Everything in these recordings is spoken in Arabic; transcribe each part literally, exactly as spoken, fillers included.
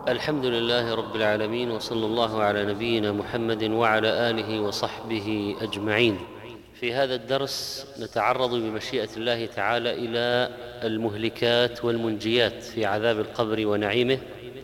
الحمد لله رب العالمين، وصلى الله على نبينا محمد وعلى آله وصحبه أجمعين. في هذا الدرس نتعرض بمشيئة الله تعالى إلى المهلكات والمنجيات في عذاب القبر ونعيمه،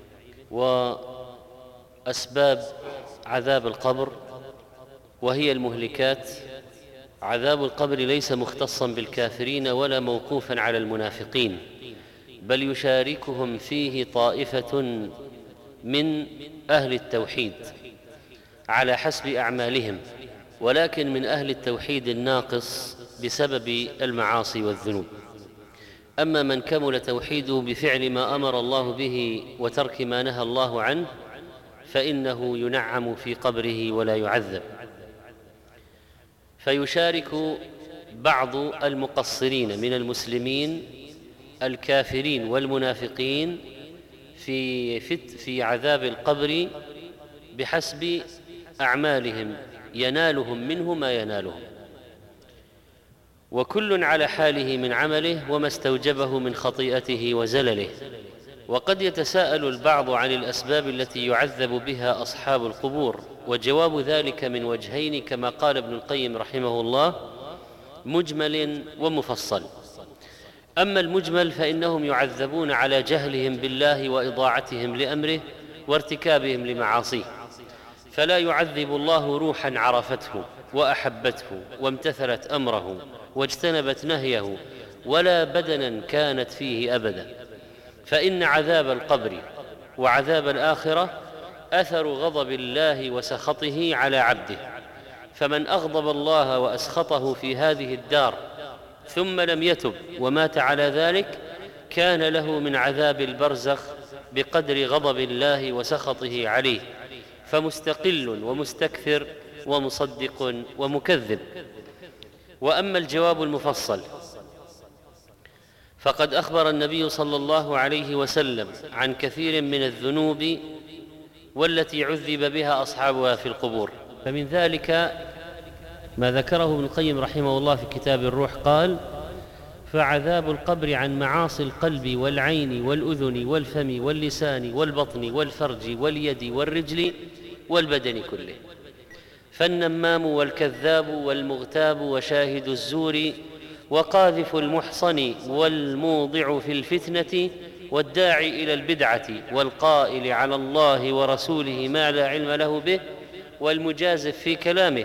وأسباب عذاب القبر. وهي المهلكات: عذاب القبر ليس مختصا بالكافرين ولا موقوفا على المنافقين، بل يشاركهم فيه طائفة من أهل التوحيد على حسب أعمالهم، ولكن من أهل التوحيد الناقص بسبب المعاصي والذنوب. أما من كمل توحيده بفعل ما أمر الله به وترك ما نهى الله عنه فإنه ينعم في قبره ولا يعذب. فيشارك بعض المقصرين من المسلمين الكافرين والمنافقين في في عذاب القبر بحسب أعمالهم، ينالهم منه ما ينالهم، وكل على حاله من عمله وما استوجبه من خطيئته وزلله. وقد يتساءل البعض عن الأسباب التي يعذب بها أصحاب القبور، وجواب ذلك من وجهين كما قال ابن القيم رحمه الله: مجمل ومفصل. أما المجمل فإنهم يعذبون على جهلهم بالله وإضاعتهم لأمره وارتكابهم لمعاصيه، فلا يعذب الله روحا عرفته وأحبته وامتثلت أمره واجتنبت نهيه، ولا بدنا كانت فيه أبدا. فإن عذاب القبر وعذاب الآخرة أثر غضب الله وسخطه على عبده، فمن أغضب الله وأسخطه في هذه الدار ثم لم يتب ومات على ذلك كان له من عذاب البرزخ بقدر غضب الله وسخطه عليه، فمستقل ومستكثر ومصدق ومكذب. وأما الجواب المفصل فقد أخبر النبي صلى الله عليه وسلم عن كثير من الذنوب والتي عذب بها أصحابها في القبور. فمن ذلك ما ذكره ابن القيم رحمه الله في كتاب الروح، قال: فعذاب القبر عن معاصي القلب والعين والأذن والفم واللسان والبطن والفرج واليد والرجل والبدن كله. فالنمام والكذاب والمغتاب وشاهد الزور وقاذف المحصن والموضع في الفتنة والداعي إلى البدعة والقائل على الله ورسوله ما لا علم له به والمجازف في كلامه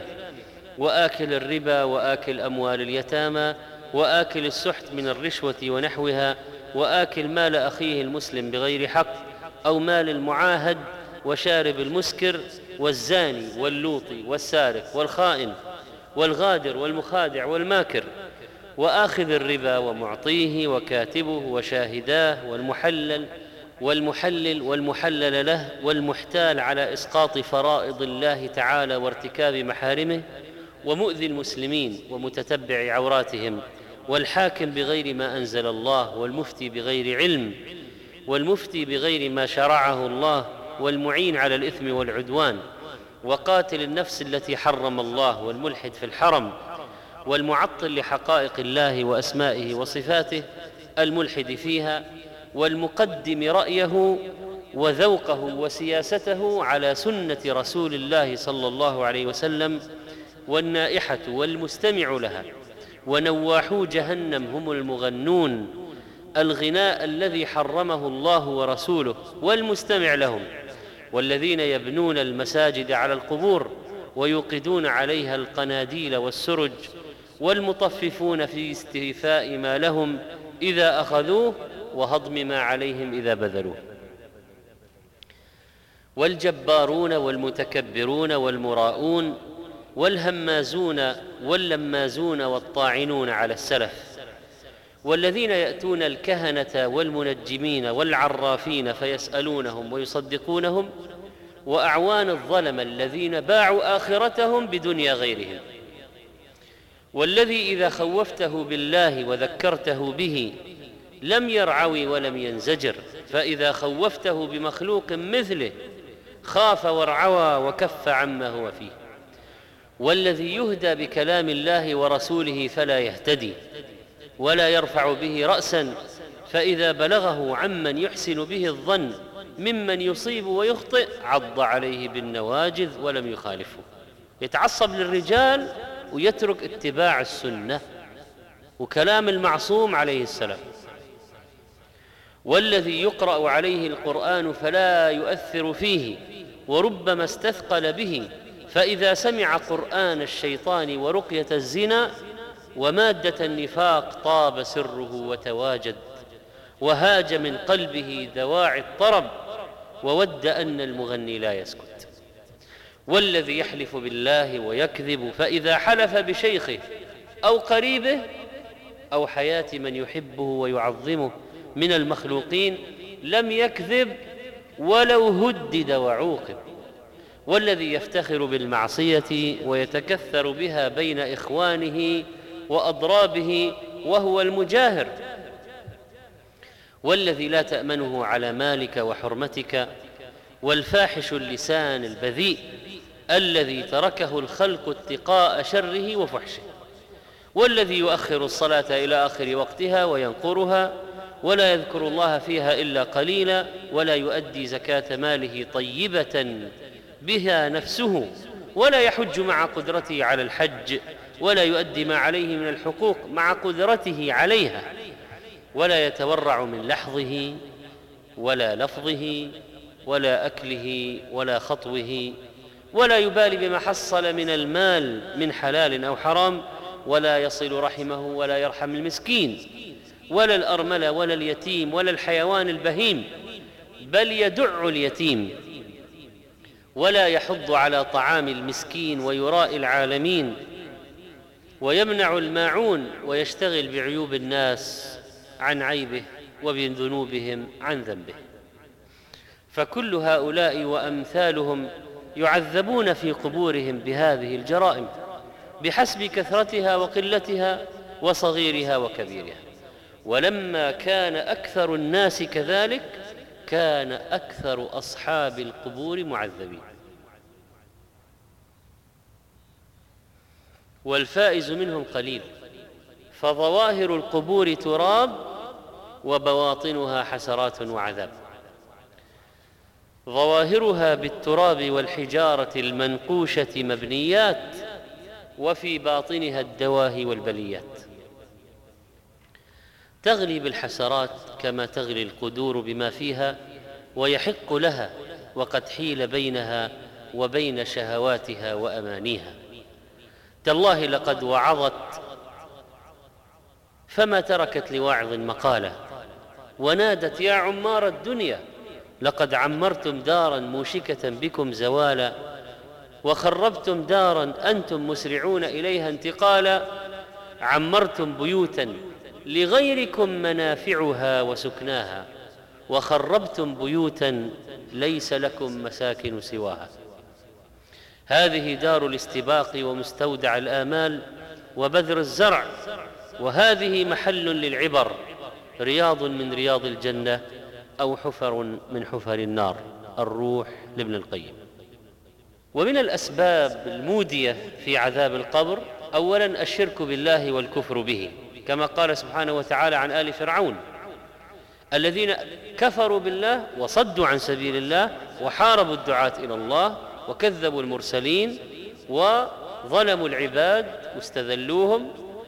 وآكل الربا وآكل أموال اليتامى وآكل السحت من الرشوة ونحوها وآكل مال أخيه المسلم بغير حق أو مال المعاهد وشارب المسكر والزاني واللوطي والسارق والخائن والغادر والمخادع والماكر وآخذ الربا ومعطيه وكاتبه وشاهداه والمحلل والمحلل والمحلل له والمحتال على إسقاط فرائض الله تعالى وارتكاب محارمه ومؤذي المسلمين ومتتبع عوراتهم والحاكم بغير ما أنزل الله والمفتي بغير علم والمفتي بغير ما شرعه الله والمعين على الإثم والعدوان وقاتل النفس التي حرم الله والملحد في الحرم والمعطل لحقائق الله وأسمائه وصفاته الملحد فيها والمقدم رأيه وذوقه وسياسته على سنة رسول الله صلى الله عليه وسلم والنائحة والمستمع لها ونواحو جهنم هم المغنون الغناء الذي حرمه الله ورسوله والمستمع لهم والذين يبنون المساجد على القبور ويوقدون عليها القناديل والسرج والمطففون في استيفاء ما لهم إذا أخذوه وهضم ما عليهم إذا بذلوه والجبارون والمتكبرون والمراؤون والهمازون واللمازون والطاعنون على السلف والذين يأتون الكهنة والمنجمين والعرافين فيسألونهم ويصدقونهم وأعوان الظلم الذين باعوا آخرتهم بدنيا غيرهم والذي إذا خوفته بالله وذكرته به لم يرعوي ولم ينزجر، فإذا خوفته بمخلوق مثله خاف وارعوى وكف عما هو فيه. والذي يهدى بكلام الله ورسوله فلا يهتدي ولا يرفع به رأسا، فإذا بلغه عمن يحسن به الظن ممن يصيب ويخطئ عض عليه بالنواجذ ولم يخالفه، يتعصب للرجال ويترك اتباع السنة وكلام المعصوم عليه السلام. والذي يقرأ عليه القرآن فلا يؤثر فيه وربما استثقل به، فإذا سمع قرآن الشيطان ورقية الزنا ومادة النفاق طاب سره وتواجد، وهاج من قلبه دواعي الطرب، وود أن المغني لا يسكت. والذي يحلف بالله ويكذب، فإذا حلف بشيخه أو قريبه أو حياة من يحبه ويعظمه من المخلوقين لم يكذب ولو هدد وعوقب. والذي يفتخر بالمعصية ويتكثر بها بين إخوانه وأضرابه وهو المجاهر. والذي لا تأمنه على مالك وحرمتك، والفاحش اللسان البذيء الذي تركه الخلق اتقاء شره وفحشه. والذي يؤخر الصلاة إلى آخر وقتها وينقرها ولا يذكر الله فيها إلا قليلا، ولا يؤدي زكاة ماله طيبة بها نفسه، ولا يحج مع قدرته على الحج، ولا يؤدي ما عليه من الحقوق مع قدرته عليها، ولا يتورع من لحظه ولا لفظه ولا أكله ولا خطوه، ولا يبالي بما حصل من المال من حلال أو حرام، ولا يصل رحمه ولا يرحم المسكين ولا الأرملة ولا اليتيم ولا الحيوان البهيم، بل يدع اليتيم ولا يحض على طعام المسكين ويراء العالمين، ويمنع الماعون ويشتغل بعيوب الناس عن عيبه وبذنوبهم عن ذنبه. فكل هؤلاء وأمثالهم يعذبون في قبورهم بهذه الجرائم بحسب كثرتها وقلتها وصغيرها وكبيرها. ولما كان أكثر الناس كذلك كان أكثر أصحاب القبور معذبين. والفائز منهم قليل، فظواهر القبور تراب وبواطنها حسرات وعذاب. ظواهرها بالتراب والحجارة المنقوشة مبنيات، وفي باطنها الدواهي والبليات. تغلي بالحسرات كما تغلي القدور بما فيها، ويحق لها وقد حيل بينها وبين شهواتها وأمانيها. تالله لقد وعظت فما تركت لواعظ مقالة، ونادت يا عمار الدنيا لقد عمرتم دارا موشكة بكم زوالا، وخربتم دارا أنتم مسرعون إليها انتقالا، عمرتم بيوتا لغيركم منافعها وسكناها، وخربتم بيوتا ليس لكم مساكن سواها. هذه دار الاستباق ومستودع الآمال وبذر الزرع، وهذه محل للعبر، رياض من رياض الجنة أو حفر من حفر النار. الروح لابن القيم. ومن الأسباب المودية في عذاب القبر أولا الشرك بالله والكفر به، كما قال سبحانه وتعالى عن آل فرعون الذين كفروا بالله وصدوا عن سبيل الله وحاربوا الدعاة إلى الله وكذبوا المرسلين وظلموا العباد واستذلوهم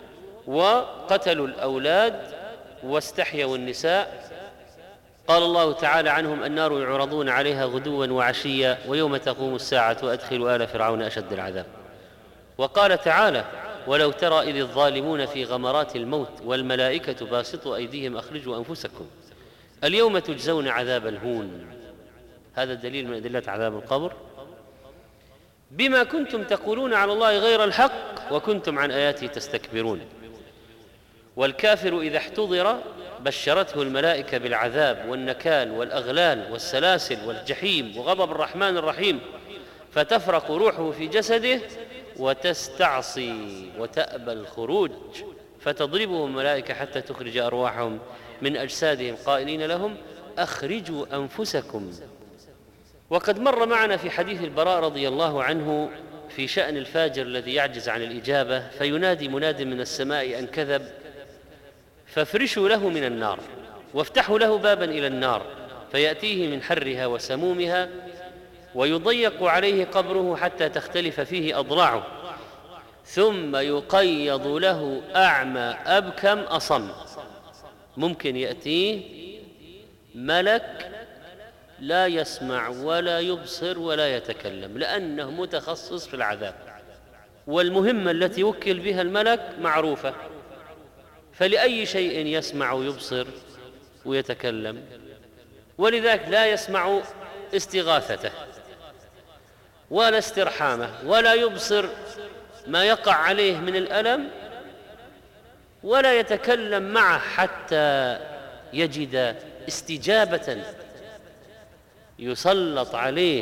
وقتلوا الأولاد واستحيوا النساء. قال الله تعالى عنهم النار يعرضون عليها غدوا وعشيا ويوم تقوم الساعة وأدخلوا آل فرعون أشد العذاب. وقال تعالى ولو ترى إذ الظالمون في غمرات الموت والملائكة باسطوا أيديهم أخرجوا أنفسكم اليوم تجزون عذاب الهون. هذا دليل من أدلة عذاب القبر. بما كنتم تقولون على الله غير الحق وكنتم عن آياته تستكبرون. والكافر إذا احتضر بشرته الملائكة بالعذاب والنكال والأغلال والسلاسل والجحيم وغضب الرحمن الرحيم، فتفرق روحه في جسده وتستعصي وتأبى الخروج، فتضربهم الملائكة حتى تخرج أرواحهم من أجسادهم قائلين لهم أخرجوا أنفسكم. وقد مر معنا في حديث البراء رضي الله عنه في شأن الفاجر الذي يعجز عن الإجابة فينادي مناد من السماء أن كذب، فافرشوا له من النار وافتحوا له بابا إلى النار فيأتيه من حرها وسمومها ويضيق عليه قبره حتى تختلف فيه أضلاعه، ثم يقيض له أعمى أبكم أصم. ممكن يأتيه ملك لا يسمع ولا يبصر ولا يتكلم لأنه متخصص في العذاب، والمهمة التي وكل بها الملك معروفة، فلأي شيء يسمع ويبصر ويتكلم، ولذلك لا يسمع استغاثته ولا استرحامه ولا يبصر ما يقع عليه من الألم ولا يتكلم معه حتى يجد استجابة. يسلط عليه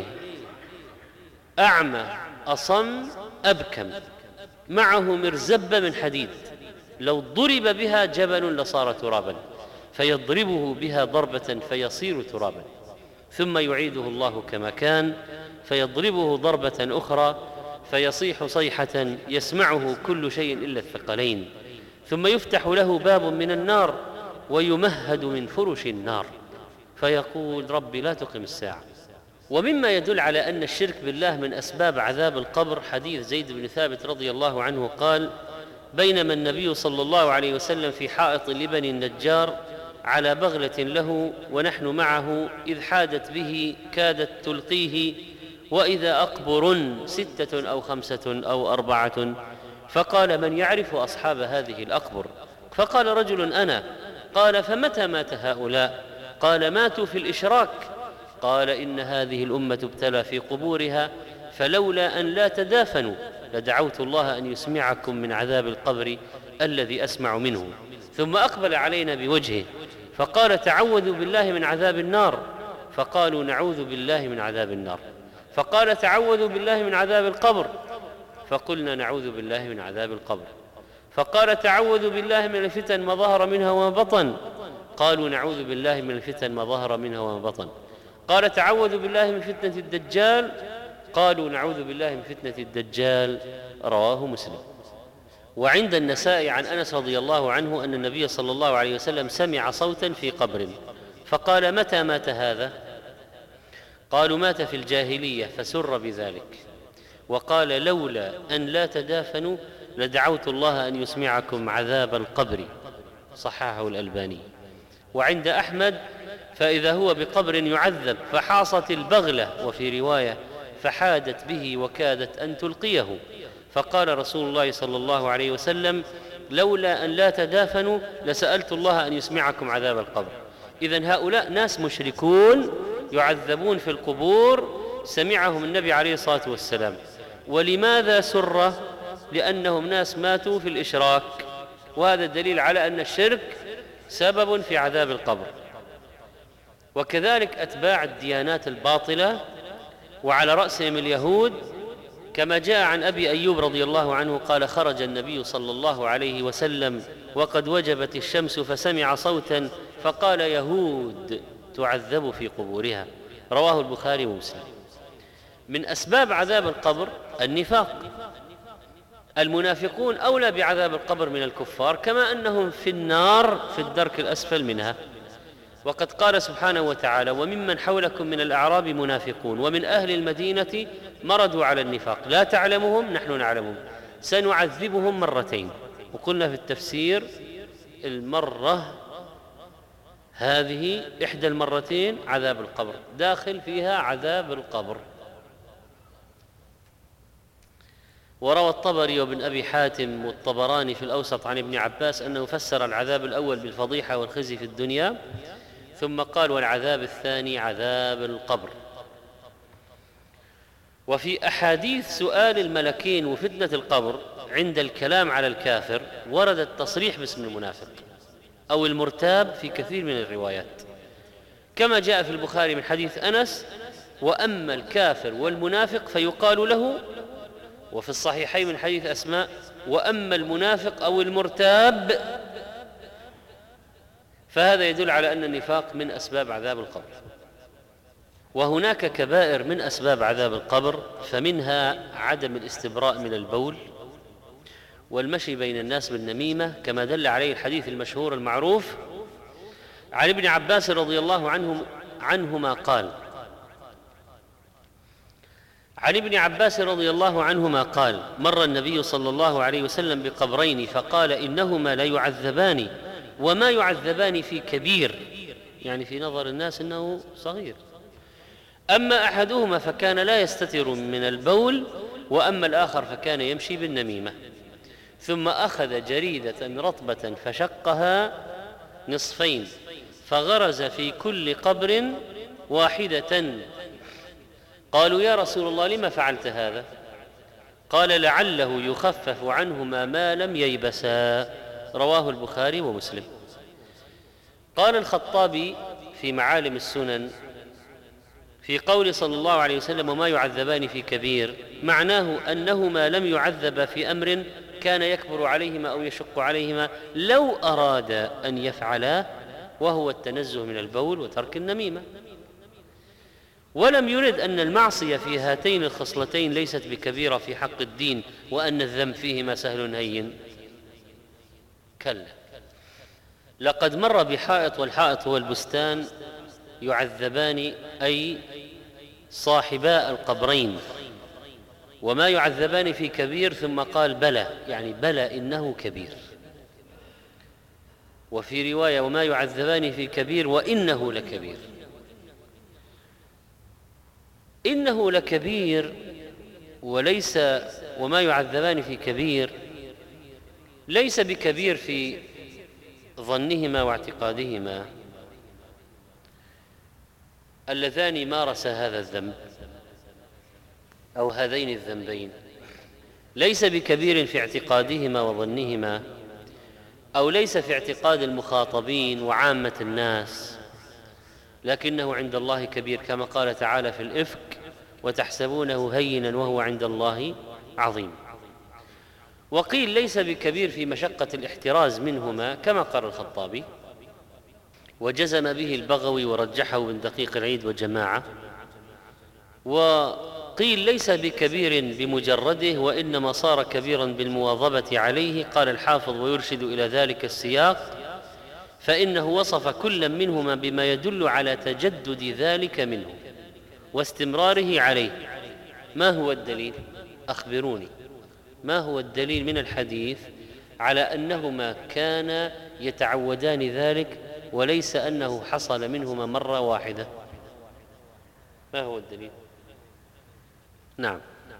أعمى أصم أبكم معه مرزبة من حديد، لو ضرب بها جبل لصار ترابا، فيضربه بها ضربة فيصير ترابا، ثم يعيده الله كما كان فيضربه ضربة أخرى فيصيح صيحة يسمعه كل شيء إلا الثقلين، ثم يفتح له باب من النار ويمهد من فرش النار فيقول ربي لا تقم الساعة. ومما يدل على أن الشرك بالله من أسباب عذاب القبر حديث زيد بن ثابت رضي الله عنه قال: بينما النبي صلى الله عليه وسلم في حائط لبني النجار على بغلة له ونحن معه إذ حادت به كادت تلقيه، وإذا أقبر ستة أو خمسة أو أربعة، فقال: من يعرف أصحاب هذه الأقبر؟ فقال رجل: أنا. قال: فمتى مات هؤلاء؟ قال: ماتوا في الإشراك. قال: إن هذه الأمة ابتلى في قبورها، فلولا أن لا تدافنوا لدعوت الله أن يسمعكم من عذاب القبر الذي أسمع منه. ثم أقبل علينا بوجهه فقال: تعوذوا بالله من عذاب النار. فقالوا: نعوذ بالله من عذاب النار. فقال: تعوذوا بالله من عذاب القبر. فقلنا: نعوذ بالله من عذاب القبر. فقال: تعوذوا بالله من الفتن ما ظهر منها وما بطن. قالوا: نعوذ بالله من الفتن ما ظهر منها وما بطن. قال: تعوذوا بالله من فتنة الدجال. قالوا: نعوذ بالله من فتنة الدجال. رواه مسلم. وعند النسائي عن أنس رضي الله عنه أن النبي صلى الله عليه وسلم سمع صوتا في قبر فقال: متى مات هذا؟ قالوا: مات في الجاهلية، فسر بذلك وقال: لولا أن لا تدافنوا لدعوت الله أن يسمعكم عذاب القبر. صححه الألباني. وعند أحمد: فإذا هو بقبر يعذب فحاصت البغلة، وفي رواية: فحادت به وكادت أن تلقيه، فقال رسول الله صلى الله عليه وسلم: لولا أن لا تدافنوا لسألت الله أن يسمعكم عذاب القبر. إذن هؤلاء ناس مشركون يعذبون في القبور سمعهم النبي عليه الصلاة والسلام. ولماذا سر؟ لأنهم ناس ماتوا في الإشراك، وهذا الدليل على أن الشرك سبب في عذاب القبر. وكذلك أتباع الديانات الباطلة وعلى رأسهم اليهود، كما جاء عن أبي أيوب رضي الله عنه قال: خرج النبي صلى الله عليه وسلم وقد وجبت الشمس فسمع صوتا فقال: يهود تعذب في قبورها. رواه البخاري ومسلم. من أسباب عذاب القبر النفاق. المنافقون أولى بعذاب القبر من الكفار، كما أنهم في النار في الدرك الأسفل منها. وقد قال سبحانه وتعالى: وممن حولكم من الأعراب منافقون ومن أهل المدينة مرضوا على النفاق لا تعلمهم نحن نعلمهم سنعذبهم مرتين. وقلنا في التفسير المرة هذه إحدى المرتين عذاب القبر، داخل فيها عذاب القبر. وروى الطبري وابن أبي حاتم والطبراني في الأوسط عن ابن عباس أنه فسر العذاب الأول بالفضيحة والخزي في الدنيا، ثم قال: والعذاب الثاني عذاب القبر. وفي أحاديث سؤال الملكين وفتنة القبر عند الكلام على الكافر ورد التصريح باسم المنافق أو المرتاب في كثير من الروايات، كما جاء في البخاري من حديث أنس: وأما الكافر والمنافق فيقال له، وفي الصحيحين من حديث أسماء: وأما المنافق أو المرتاب. فهذا يدل على أن النفاق من أسباب عذاب القبر. وهناك كبائر من أسباب عذاب القبر، فمنها عدم الاستبراء من البول، والمشي بين الناس بالنميمة، كما دل عليه الحديث المشهور المعروف عن ابن عباس رضي الله عنه عنهما قال: عن ابن عباس رضي الله عنهما قال: مر النبي صلى الله عليه وسلم بقبرين فقال: إنهما لا يعذبان وما يعذبان في كبير، يعني في نظر الناس إنه صغير. أما أحدهما فكان لا يستتر من البول، وأما الآخر فكان يمشي بالنميمة. ثم أخذ جريدة رطبة فشقها نصفين فغرز في كل قبر واحدة. قالوا: يا رسول الله لما فعلت هذا؟ قال: لعله يخفف عنهما ما لم ييبسا. رواه البخاري ومسلم. قال الخطابي في معالم السنن في قول صلى الله عليه وسلم: وما يعذبان في كبير، معناه أنهما لم يعذبا في أمر كان يكبر عليهما أو يشق عليهما لو أراد أن يفعلا، وهو التنزه من البول وترك النميمة. ولم يرد أن المعصية في هاتين الخصلتين ليست بكبيرة في حق الدين، وأن الذنب فيهما سهل هين. كلا، لقد مر بحائط والحائط هو البستان يعذبان، أي صاحباء القبرين، وما يعذبان في كبير، ثم قال: بلى، يعني بلى إنه كبير. وفي رواية: وما يعذبان في كبير وإنه لكبير. إنه لكبير وليس وما يعذبان في كبير، ليس بكبير في ظنهما واعتقادهما اللذان مارسا هذا الذنب أو هذين الذنبين، ليس بكبير في اعتقادهما وظنهما، أو ليس في اعتقاد المخاطبين وعامة الناس، لكنه عند الله كبير، كما قال تعالى في الإفك: وتحسبونه هينا وهو عند الله عظيم. وقيل ليس بكبير في مشقة الاحتراز منهما، كما قال الخطابي، وجزم به البغوي ورجحه من دقيق العيد وجماعة. وقيل ليس بكبير بمجرده، وإنما صار كبيرا بالمواظبة عليه. قال الحافظ: ويرشد إلى ذلك السياق، فإنه وصف كل منهما بما يدل على تجدد ذلك منه واستمراره عليه. ما هو الدليل؟ أخبروني، ما هو الدليل من الحديث على أنهما كانا يتعودان ذلك وليس أنه حصل منهما مرة واحدة؟ ما هو الدليل؟ نعم،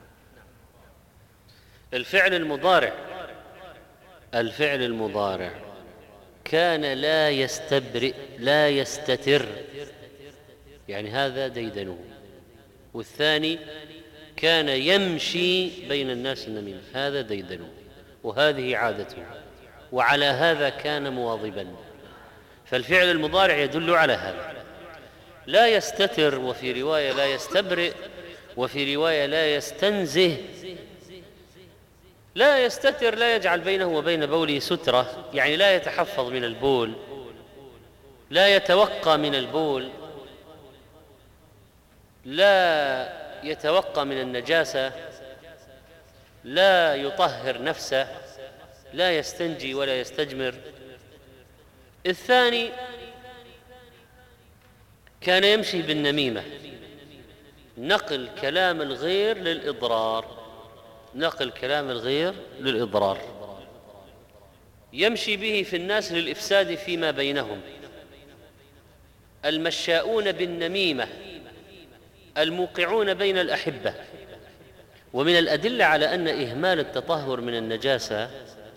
الفعل المضارع الفعل المضارع كان لا يستبرئ لا يستتر، يعني هذا ديدنه. والثاني كان يمشي بين الناس النميمة، هذا ديدنه وهذه عادته، وعلى هذا كان مواظبا. فالفعل المضارع يدل على هذا، لا يستتر، وفي رواية لا يستبرئ، وفي رواية لا يستنزه. لا يستتر، لا يجعل بينه وبين بوله سترة، يعني لا يتحفظ من البول، لا يتوقى من البول، لا يتوقى من النجاسة، لا يطهر نفسه، لا يستنجي ولا يستجمر. الثاني كان يمشي بالنميمة، نقل كلام الغير للإضرار، نقل كلام الغير للإضرار، يمشي به في الناس للإفساد فيما بينهم. المشاؤون بالنميمة الموقعون بين الأحبة. ومن الأدلة على أن إهمال التطهر من النجاسة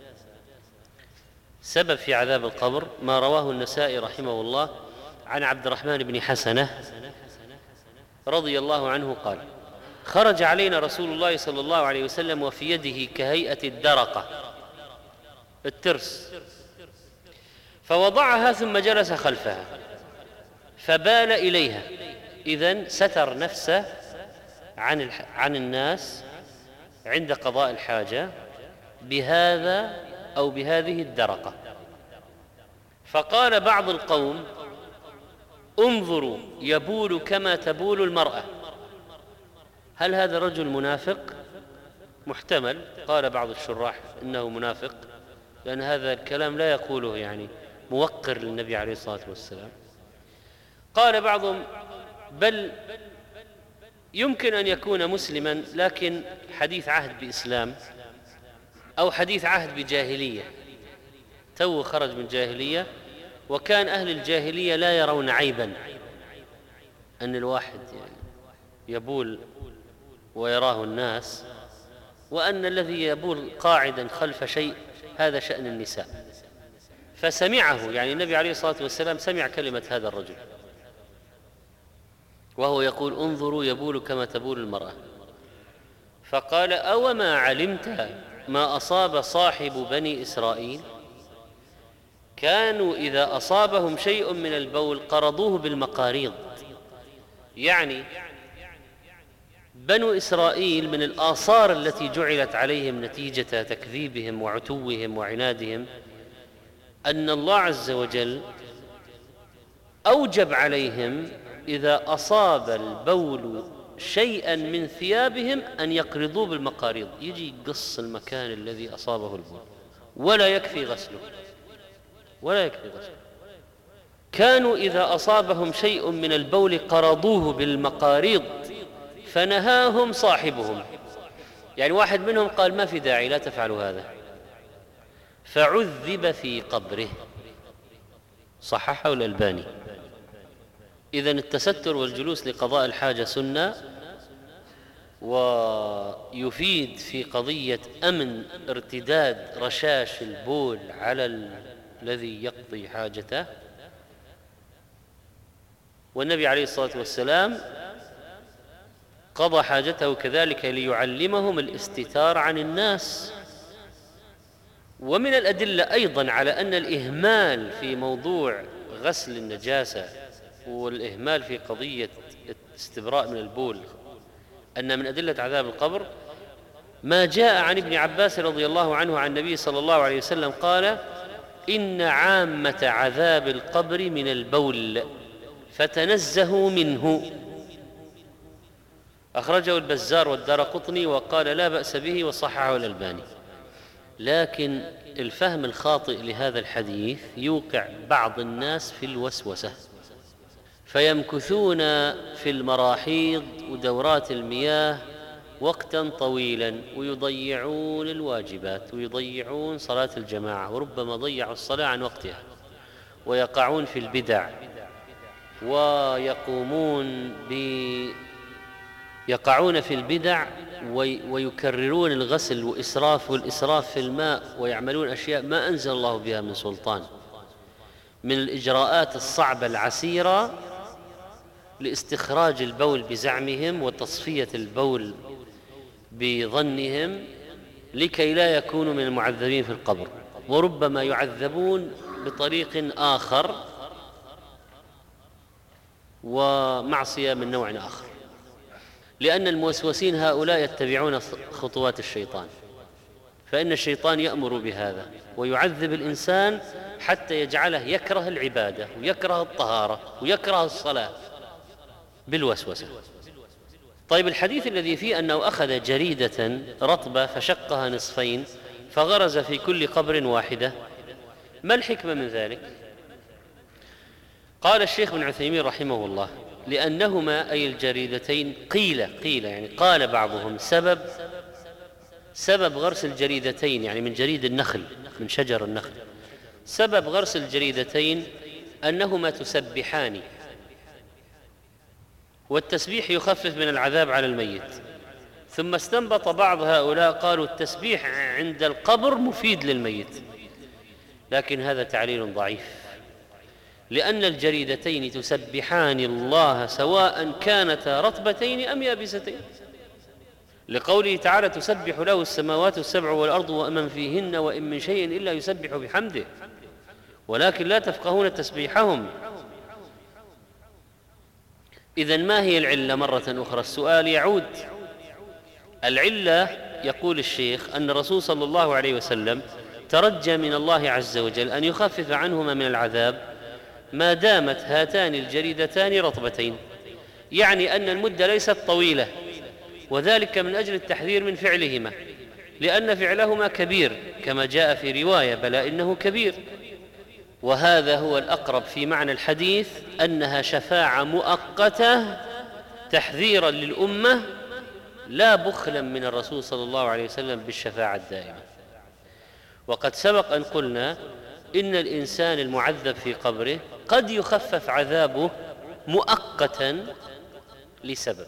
سبب في عذاب القبر ما رواه النسائي رحمه الله عن عبد الرحمن بن حسنة رضي الله عنه قال: خرج علينا رسول الله صلى الله عليه وسلم وفي يده كهيئة الدرقة، الترس، فوضعها ثم جلس خلفها فبال إليها، إذن ستر نفسه عن عن الناس عند قضاء الحاجة بهذا أو بهذه الدرقة. فقال بعض القوم: انظروا يبول كما تبول المرأة. هل هذا رجل منافق؟ محتمل، قال بعض الشراح إنه منافق، لأن هذا الكلام لا يقوله يعني موقر للنبي عليه الصلاة والسلام. قال بعضهم بل يمكن أن يكون مسلما لكن حديث عهد بإسلام أو حديث عهد بجاهلية، تو خرج من جاهلية، وكان أهل الجاهلية لا يرون عيبا أن الواحد يعني يبول ويراه الناس، وأن الذي يبول قاعدا خلف شيء هذا شأن النساء. فسمعه، يعني النبي عليه الصلاة والسلام سمع كلمة هذا الرجل وهو يقول انظروا يبول كما تبول المرأة، فقال أوما علمت ما أصاب صاحب بني إسرائيل؟ كانوا إذا أصابهم شيء من البول قرضوه بالمقاريض. يعني بنو إسرائيل من الآثار التي جعلت عليهم نتيجة تكذيبهم وعتوهم وعنادهم أن الله عز وجل أوجب عليهم إذا أصاب البول شيئا من ثيابهم أن يقرضوا بالمقاريض، يجي يقص المكان الذي أصابه البول ولا يكفي غسله ولا يكفي غسله. كانوا إذا أصابهم شيء من البول قرضوه بالمقاريض فنهاهم صاحبهم، يعني واحد منهم قال ما في داعي لا تفعلوا هذا، فعذب في قبره. صححه الألباني. إذن التستر والجلوس لقضاء الحاجة سنة، ويفيد في قضية أمن ارتداد رشاش البول على ال... الذي يقضي حاجته. والنبي عليه الصلاة والسلام قضى حاجته كذلك ليعلمهم الاستتار عن الناس. ومن الأدلة أيضا على أن الإهمال في موضوع غسل النجاسة والإهمال في قضية الاستبراء من البول أن من أدلة عذاب القبر ما جاء عن ابن عباس رضي الله عنه عن النبي صلى الله عليه وسلم قال إن عامة عذاب القبر من البول فتنزهوا منه. أخرجه البزار والدارقطني وقال لا بأس به وصححه الألباني. لكن الفهم الخاطئ لهذا الحديث يوقع بعض الناس في الوسوسة، فيمكثون في المراحيض ودورات المياه وقتا طويلا ويضيعون الواجبات ويضيعون صلاة الجماعة، وربما ضيعوا الصلاة عن وقتها، ويقعون في البدع ويقومون ب يقعون في البدع ويكررون الغسل وإسراف والإسراف في الماء، ويعملون أشياء ما أنزل الله بها من سلطان من الإجراءات الصعبة العسيرة لاستخراج البول بزعمهم وتصفية البول بظنهم لكي لا يكونوا من المعذبين في القبر، وربما يعذبون بطريق آخر ومعصية من نوع آخر، لأن الموسوسين هؤلاء يتبعون خطوات الشيطان، فإن الشيطان يأمر بهذا ويعذب الإنسان حتى يجعله يكره العبادة ويكره الطهارة ويكره الصلاة بالوسوسة. طيب الحديث الذي فيه أنه أخذ جريدة رطبة فشقها نصفين فغرز في كل قبر واحدة، ما الحكمة من ذلك؟ قال الشيخ ابن عثيمين رحمه الله لأنهما أي الجريدتين قيل قيل يعني قال بعضهم سبب سبب غرس الجريدتين يعني من جريد النخل من شجر النخل، سبب غرس الجريدتين أنهما تسبحان، والتسبيح يخفف من العذاب على الميت. ثم استنبط بعض هؤلاء قالوا التسبيح عند القبر مفيد للميت، لكن هذا تعليل ضعيف، لأن الجريدتين تسبحان الله سواء كانتا رطبتين أم يابستين، لقوله تعالى تسبح له السماوات السبع والأرض ومن فيهن وإن من شيء إلا يسبح بحمده ولكن لا تفقهون تسبيحهم. إذن ما هي العلة مرة أخرى؟ السؤال يعود. العلة يقول الشيخ أن الرسول صلى الله عليه وسلم ترجى من الله عز وجل أن يخفف عنهما من العذاب ما دامت هاتان الجريدتان رطبتين، يعني أن المدة ليست طويلة، وذلك من أجل التحذير من فعلهما، لأن فعلهما كبير كما جاء في رواية بلى إنه كبير. وهذا هو الأقرب في معنى الحديث، أنها شفاعة مؤقتة تحذيرا للأمة، لا بخلا من الرسول صلى الله عليه وسلم بالشفاعة الدائمة. وقد سبق أن قلنا إن الإنسان المعذب في قبره قد يخفف عذابه مؤقتا لسبب،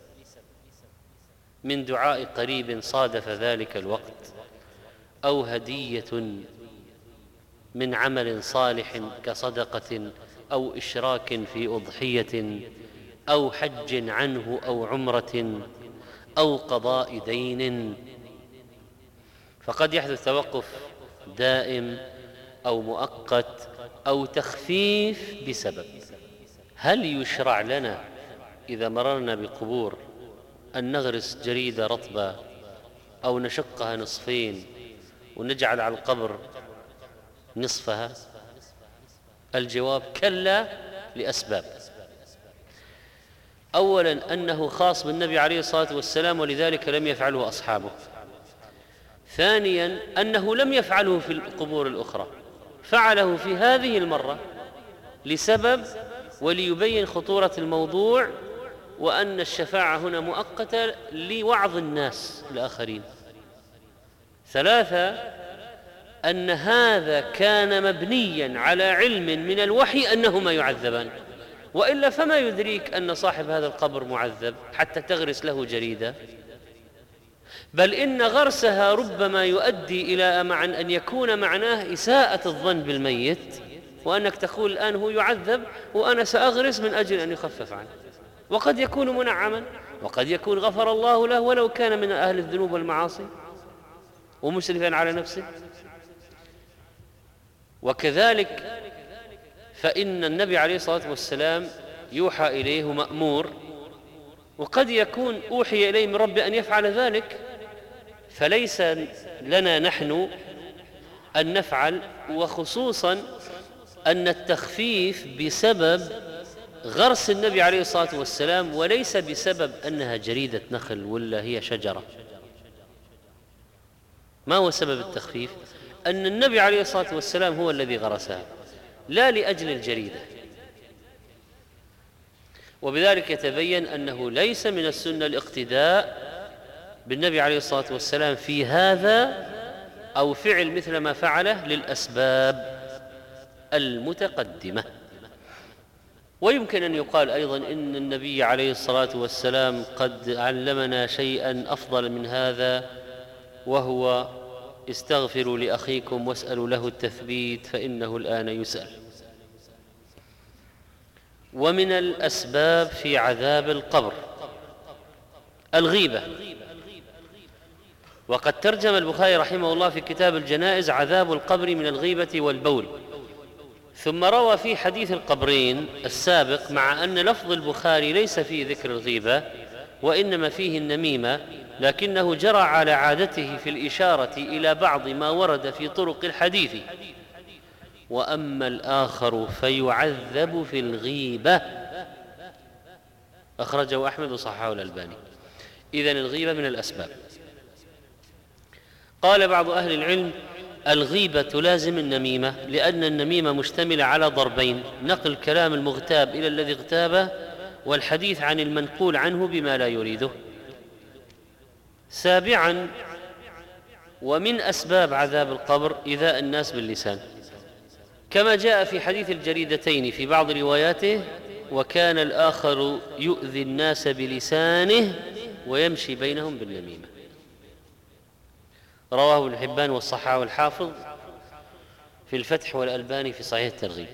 من دعاء قريب صادف ذلك الوقت، أو هدية من عمل صالح كصدقة أو إشراك في أضحية أو حج عنه أو عمرة أو قضاء دين، فقد يحدث توقف دائم أو مؤقت أو تخفيف بسبب. هل يشرع لنا إذا مررنا بقبور أن نغرس جريدة رطبة أو نشقها نصفين ونجعل على القبر نصفها؟ الجواب كلا، لأسباب. أولا أنه خاص بالنبي عليه الصلاة والسلام ولذلك لم يفعله أصحابه. ثانيا أنه لم يفعله في القبور الأخرى، فعله في هذه المرة لسبب وليبين خطورة الموضوع، وأن الشفاعة هنا مؤقتة لوعظ الناس الآخرين. ثلاثة أن هذا كان مبنيا على علم من الوحي أنهما يعذبان، وإلا فما يدريك أن صاحب هذا القبر معذب حتى تغرس له جريدة؟ بل إن غرسها ربما يؤدي إلى مع أن يكون معناه إساءة الظن بالميت، وأنك تقول الآن هو يعذب وأنا سأغرس من أجل أن يخفف عنه، وقد يكون منعما، وقد يكون غفر الله له ولو كان من أهل الذنوب والمعاصي ومسرفا على نفسه. وكذلك فإن النبي عليه الصلاة والسلام يوحى إليه مأمور، وقد يكون أوحي إليه من رب أن يفعل ذلك، فليس لنا نحن أن نفعل، وخصوصا أن التخفيف بسبب غرس النبي عليه الصلاة والسلام وليس بسبب أنها جريدة نخل ولا هي شجرة. ما هو سبب التخفيف؟ أن النبي عليه الصلاة والسلام هو الذي غرسها لا لأجل الجريدة. وبذلك يتبين أنه ليس من السنة الاقتداء بالنبي عليه الصلاة والسلام في هذا أو فعل مثل ما فعله للأسباب المتقدمة. ويمكن أن يقال أيضا إن النبي عليه الصلاة والسلام قد علمنا شيئا أفضل من هذا، وهو استغفروا لأخيكم واسألوا له التثبيت فإنه الآن يسأل. ومن الأسباب في عذاب القبر الغيبة، وقد ترجم البخاري رحمه الله في كتاب الجنائز عذاب القبر من الغيبة والبول، ثم روى في حديث القبرين السابق، مع أن لفظ البخاري ليس فيه ذكر الغيبة وإنما فيه النميمة، لكنه جرى على عادته في الإشارة إلى بعض ما ورد في طرق الحديث. وأما الآخر فيعذب في الغيبة، أخرجه أحمد وصححه الألباني. إذن الغيبة من الأسباب. قال بعض أهل العلم الغيبة تلازم النميمة، لأن النميمة مشتملة على ضربين: نقل كلام المغتاب إلى الذي اغتابه، والحديث عن المنقول عنه بما لا يريده. سابعا ومن أسباب عذاب القبر إيذاء الناس باللسان، كما جاء في حديث الجريدتين في بعض رواياته: وكان الآخر يؤذي الناس بلسانه ويمشي بينهم بالنميمة. رواه ابن حبان والصحاح والحافظ في الفتح والألباني في صحيح الترغيب.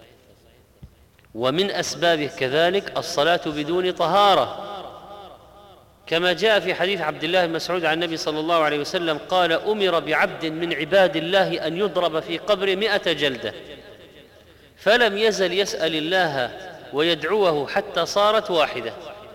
ومن أسبابه كذلك الصلاة بدون طهارة، كما جاء في حديث عبد الله بن مسعود عن النبي صلى الله عليه وسلم قال: أمر بعبد من عباد الله أن يضرب في قبر مئة جلدة، فلم يزل يسأل الله ويدعوه حتى صارت واحدة،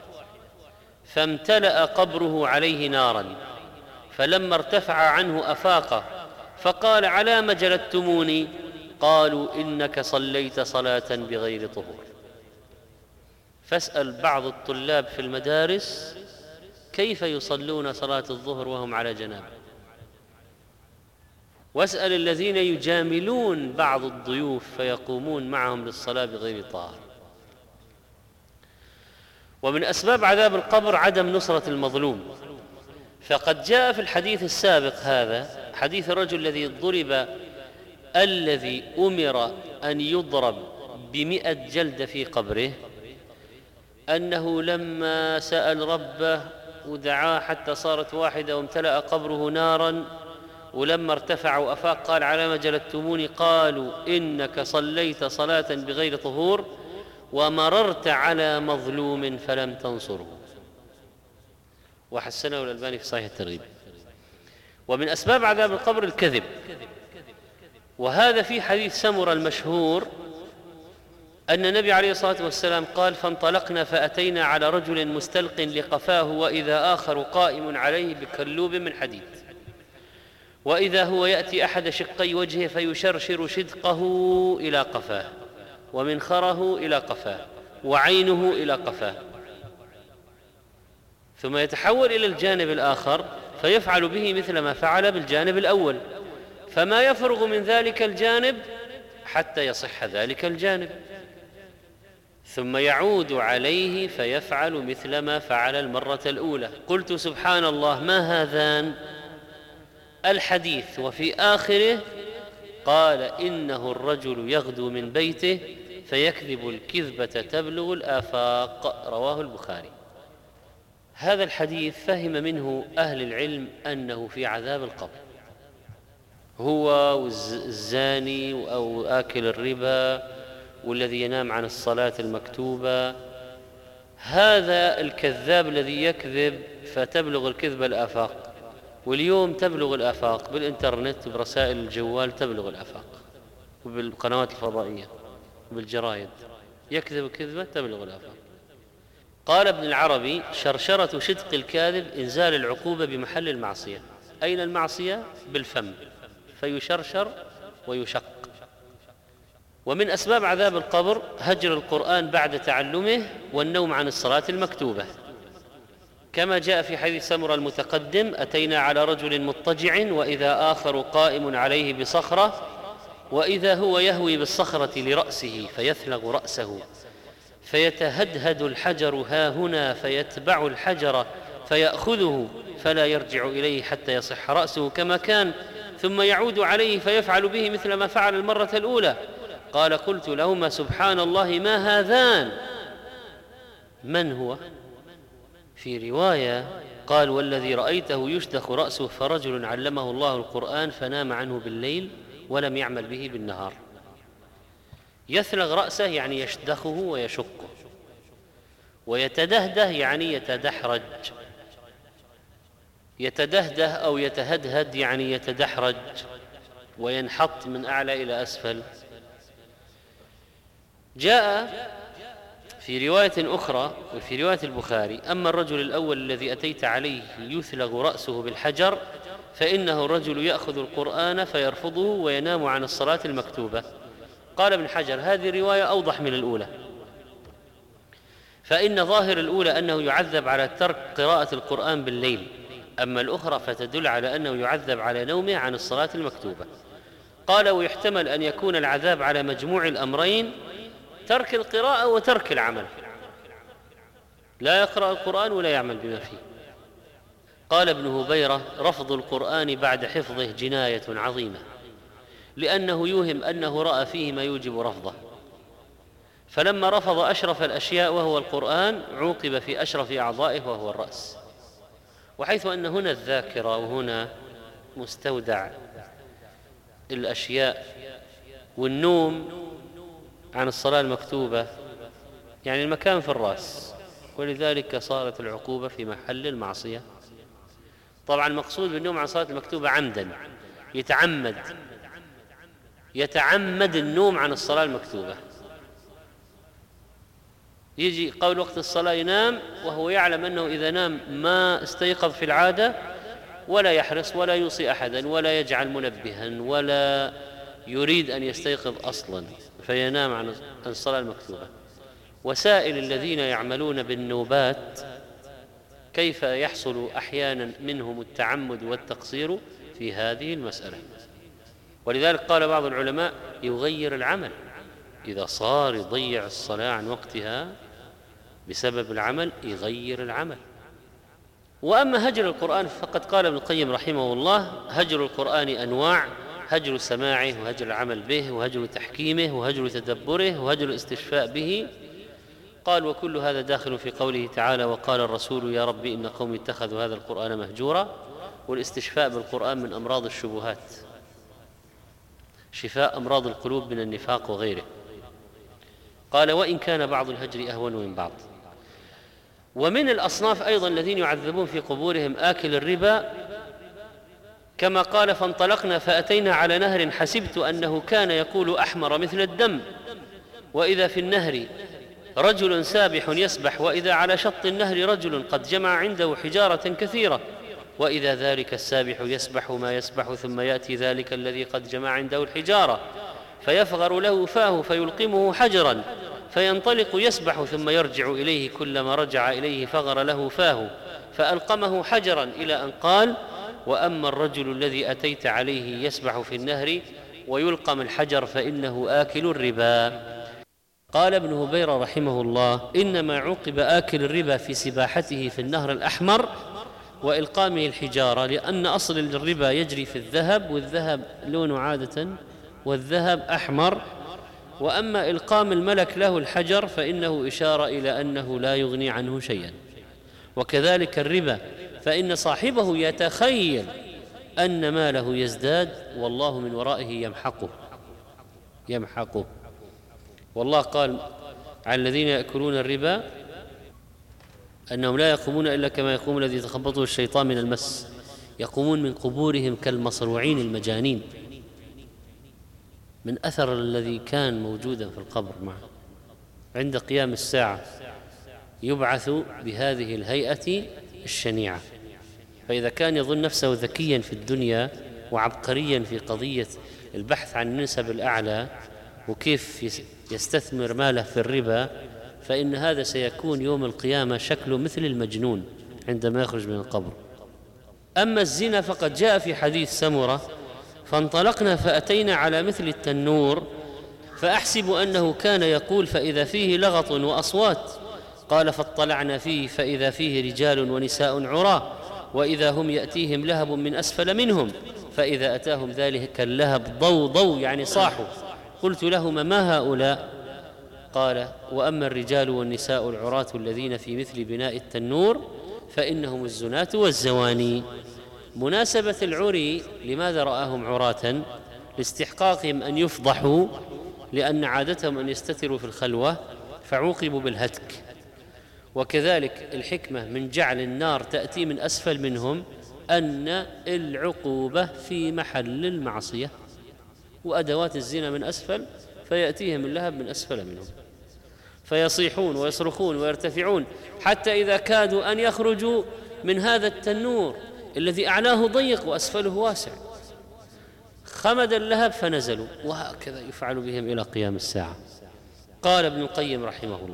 فامتلأ قبره عليه نارا، فلما ارتفع عنه أفاق فقال: على ما جلدتموني؟ قالوا: إنك صليت صلاة بغير طهور. فاسأل بعض الطلاب في المدارس كيف يصلون صلاة الظهر وهم على جنابة، واسأل الذين يجاملون بعض الضيوف فيقومون معهم للصلاة بغير طهارة. ومن أسباب عذاب القبر عدم نصرة المظلوم، فقد جاء في الحديث السابق هذا حديث الرجل الذي ضرب الذي أمر أن يضرب بمئة جلدة في قبره، أنه لما سأل ربه ودعاه حتى صارت واحدة وامتلأ قبره نارا، ولما ارتفع وأفاق قال على ما جلدتموني؟ قالوا إنك صليت صلاة بغير طهور ومررت على مظلوم فلم تنصره. وحسنه الألباني في صحيح الترغيب. ومن أسباب عذاب القبر الكذب، وهذا في حديث سمرة المشهور أن النبي عليه الصلاة والسلام قال: فانطلقنا فأتينا على رجل مستلق لقفاه وإذا آخر قائم عليه بكلوب من حديد، وإذا هو يأتي أحد شقي وجهه فيشرشر شدقه إلى قفاه ومنخره إلى قفاه وعينه إلى قفاه، ثم يتحول إلى الجانب الآخر فيفعل به مثل ما فعل بالجانب الأول، فما يفرغ من ذلك الجانب حتى يصح ذلك الجانب، ثم يعود عليه فيفعل مثل ما فعل المرة الأولى. قلت سبحان الله، ما هذان الحديث؟ وفي آخره قال: إنه الرجل يغدو من بيته فيكذب الكذبة تبلغ الآفاق، رواه البخاري. هذا الحديث فهم منه أهل العلم أنه في عذاب القبر، هو والزاني أو آكل الربا والذي ينام عن الصلاة المكتوبة، هذا الكذاب الذي يكذب فتبلغ الكذبة الآفاق. واليوم تبلغ الآفاق بالإنترنت وبرسائل الجوال، تبلغ الآفاق وبالقنوات الفضائية وبالجرايد، يكذب كذبة تبلغ الآفاق. قال ابن العربي: شرشرة شدق الكاذب إنزال العقوبة بمحل المعصية. أين المعصية؟ بالفم، فيشرشر ويشق. ومن أسباب عذاب القبر هجر القرآن بعد تعلمه والنوم عن الصلاة المكتوبة، كما جاء في حديث سمرة المتقدم: أتينا على رجل مضطجع وإذا آخر قائم عليه بصخرة وإذا هو يهوي بالصخرة لرأسه فيثلغ رأسه فيتهدهد الحجر ها هنا فيتبع الحجر فيأخذه فلا يرجع إليه حتى يصح رأسه كما كان، ثم يعود عليه فيفعل به مثل ما فعل المرة الأولى. قال: قلت لهما سبحان الله، ما هذان؟ من هو؟ في رواية قال: والذي رأيته يشدخ رأسه فرجل علمه الله القرآن فنام عنه بالليل ولم يعمل به بالنهار. يثلغ رأسه يعني يشدخه ويشقه، ويتدهده يعني يتدحرج، يتدهده أو يتهدهد يعني يتدحرج وينحط من أعلى إلى أسفل. جاء في رواية أخرى وفي رواية البخاري: أما الرجل الأول الذي أتيت عليه يثلغ رأسه بالحجر فإنه الرجل يأخذ القرآن فيرفضه وينام عن الصلاة المكتوبة. قال ابن حجر: هذه الرواية أوضح من الأولى، فإن ظاهر الأولى أنه يعذب على ترك قراءة القرآن بالليل، أما الأخرى فتدل على أنه يعذب على نومه عن الصلاة المكتوبة. قال: ويحتمل أن يكون العذاب على مجموع الأمرين، ترك القراءة وترك العمل، لا يقرأ القرآن ولا يعمل بما فيه. قال ابن هبيرة: رفض القرآن بعد حفظه جناية عظيمة، لأنه يوهم أنه رأى فيه ما يوجب رفضه، فلما رفض أشرف الأشياء وهو القرآن عوقب في أشرف أعضائه وهو الرأس. وحيث أن هنا الذاكرة وهنا مستودع الأشياء، والنوم عن الصلاة المكتوبة يعني المكان في الرأس، ولذلك صارت العقوبة في محل المعصية. طبعا المقصود بالنوم عن الصلاة المكتوبة عمدا، يتعمد يتعمد النوم عن الصلاة المكتوبة، يجي قول وقت الصلاة ينام وهو يعلم أنه إذا نام ما استيقظ في العادة، ولا يحرص ولا يوصي أحدا ولا يجعل منبها ولا يريد أن يستيقظ أصلا، فينام عن الصلاة المكتوبة. وسائل الذين يعملون بالنوبات كيف يحصل أحيانا منهم التعمد والتقصير في هذه المسألة. ولذلك قال بعض العلماء يغير العمل، إذا صار يضيع الصلاة عن وقتها بسبب العمل يغير العمل. وأما هجر القرآن فقد قال ابن القيم رحمه الله: هجر القرآن أنواع: هجر سماعه، وهجر العمل به، وهجر تحكيمه، وهجر تدبره، وهجر الاستشفاء به. قال: وكل هذا داخل في قوله تعالى: وقال الرسول يا رب إن قومي اتخذوا هذا القرآن مهجورا. والاستشفاء بالقرآن من أمراض الشبهات، شفاء أمراض القلوب من النفاق وغيره. قال: وإن كان بعض الهجر أهون من بعض. ومن الأصناف أيضا الذين يعذبون في قبورهم آكل الربا، كما قال: فانطلقنا فأتينا على نهر حسبت أنه كان يقول أحمر مثل الدم، وإذا في النهر رجل سابح يسبح، وإذا على شط النهر رجل قد جمع عنده حجارة كثيرة، وإذا ذلك السابح يسبح ما يسبح، ثم يأتي ذلك الذي قد جمع عنده الحجارة فيفغر له فاه فيلقمه حجرا، فينطلق يسبح ثم يرجع إليه، كلما رجع إليه فغر له فاه فألقمه حجرا، إلى أن قال: وأما الرجل الذي أتيت عليه يسبح في النهر ويلقم الحجر فإنه آكل الربا. قال ابن هبيرة رحمه الله: إنما عوقب آكل الربا في سباحته في النهر الأحمر وإلقامه الحجارة، لأن أصل الربا يجري في الذهب، والذهب لونه عادة والذهب أحمر، وأما إلقام الملك له الحجر فإنه إشارة إلى أنه لا يغني عنه شيئا. وكذلك الربا، فإن صاحبه يتخيل أن ماله يزداد والله من ورائه يمحقه يمحقه والله قال عن الذين يأكلون الربا أنهم لا يقومون إلا كما يقوم الذي يتخبطه الشيطان من المس، يقومون من قبورهم كالمصروعين المجانين، من أثر الذي كان موجودا في القبر معه. عند قيام الساعة يبعث بهذه الهيئة الشنيعة. فإذا كان يظن نفسه ذكيا في الدنيا وعبقريا في قضية البحث عن النسب الأعلى وكيف يستثمر ماله في الربا، فإن هذا سيكون يوم القيامة شكله مثل المجنون عندما يخرج من القبر. أما الزنا فقد جاء في حديث سمرة: فانطلقنا فأتينا على مثل التنور فأحسب أنه كان يقول فإذا فيه لغط وأصوات. قال: فاطلعنا فيه فإذا فيه رجال ونساء عراة، وإذا هم يأتيهم لهب من أسفل منهم، فإذا أتاهم ذلك اللهب ضو ضو يعني صاحوا. قلت لهما: ما هؤلاء؟ قال: وأما الرجال والنساء العراة الذين في مثل بناء التنور فإنهم الزناة والزواني. مناسبة العري لماذا رآهم عراة؟ لاستحقاقهم أن يفضحوا، لأن عادتهم أن يستتروا في الخلوة فعوقبوا بالهتك. وكذلك الحكمة من جعل النار تأتي من أسفل منهم أن العقوبة في محل المعصية، وأدوات الزنا من أسفل فيأتيهم اللهب من أسفل منهم، فيصيحون ويصرخون ويرتفعون حتى إذا كادوا أن يخرجوا من هذا التنور الذي أعلاه ضيق وأسفله واسع خمد اللهب فنزلوا، وهكذا يفعل بهم إلى قيام الساعة. قال ابن القيم رحمه الله: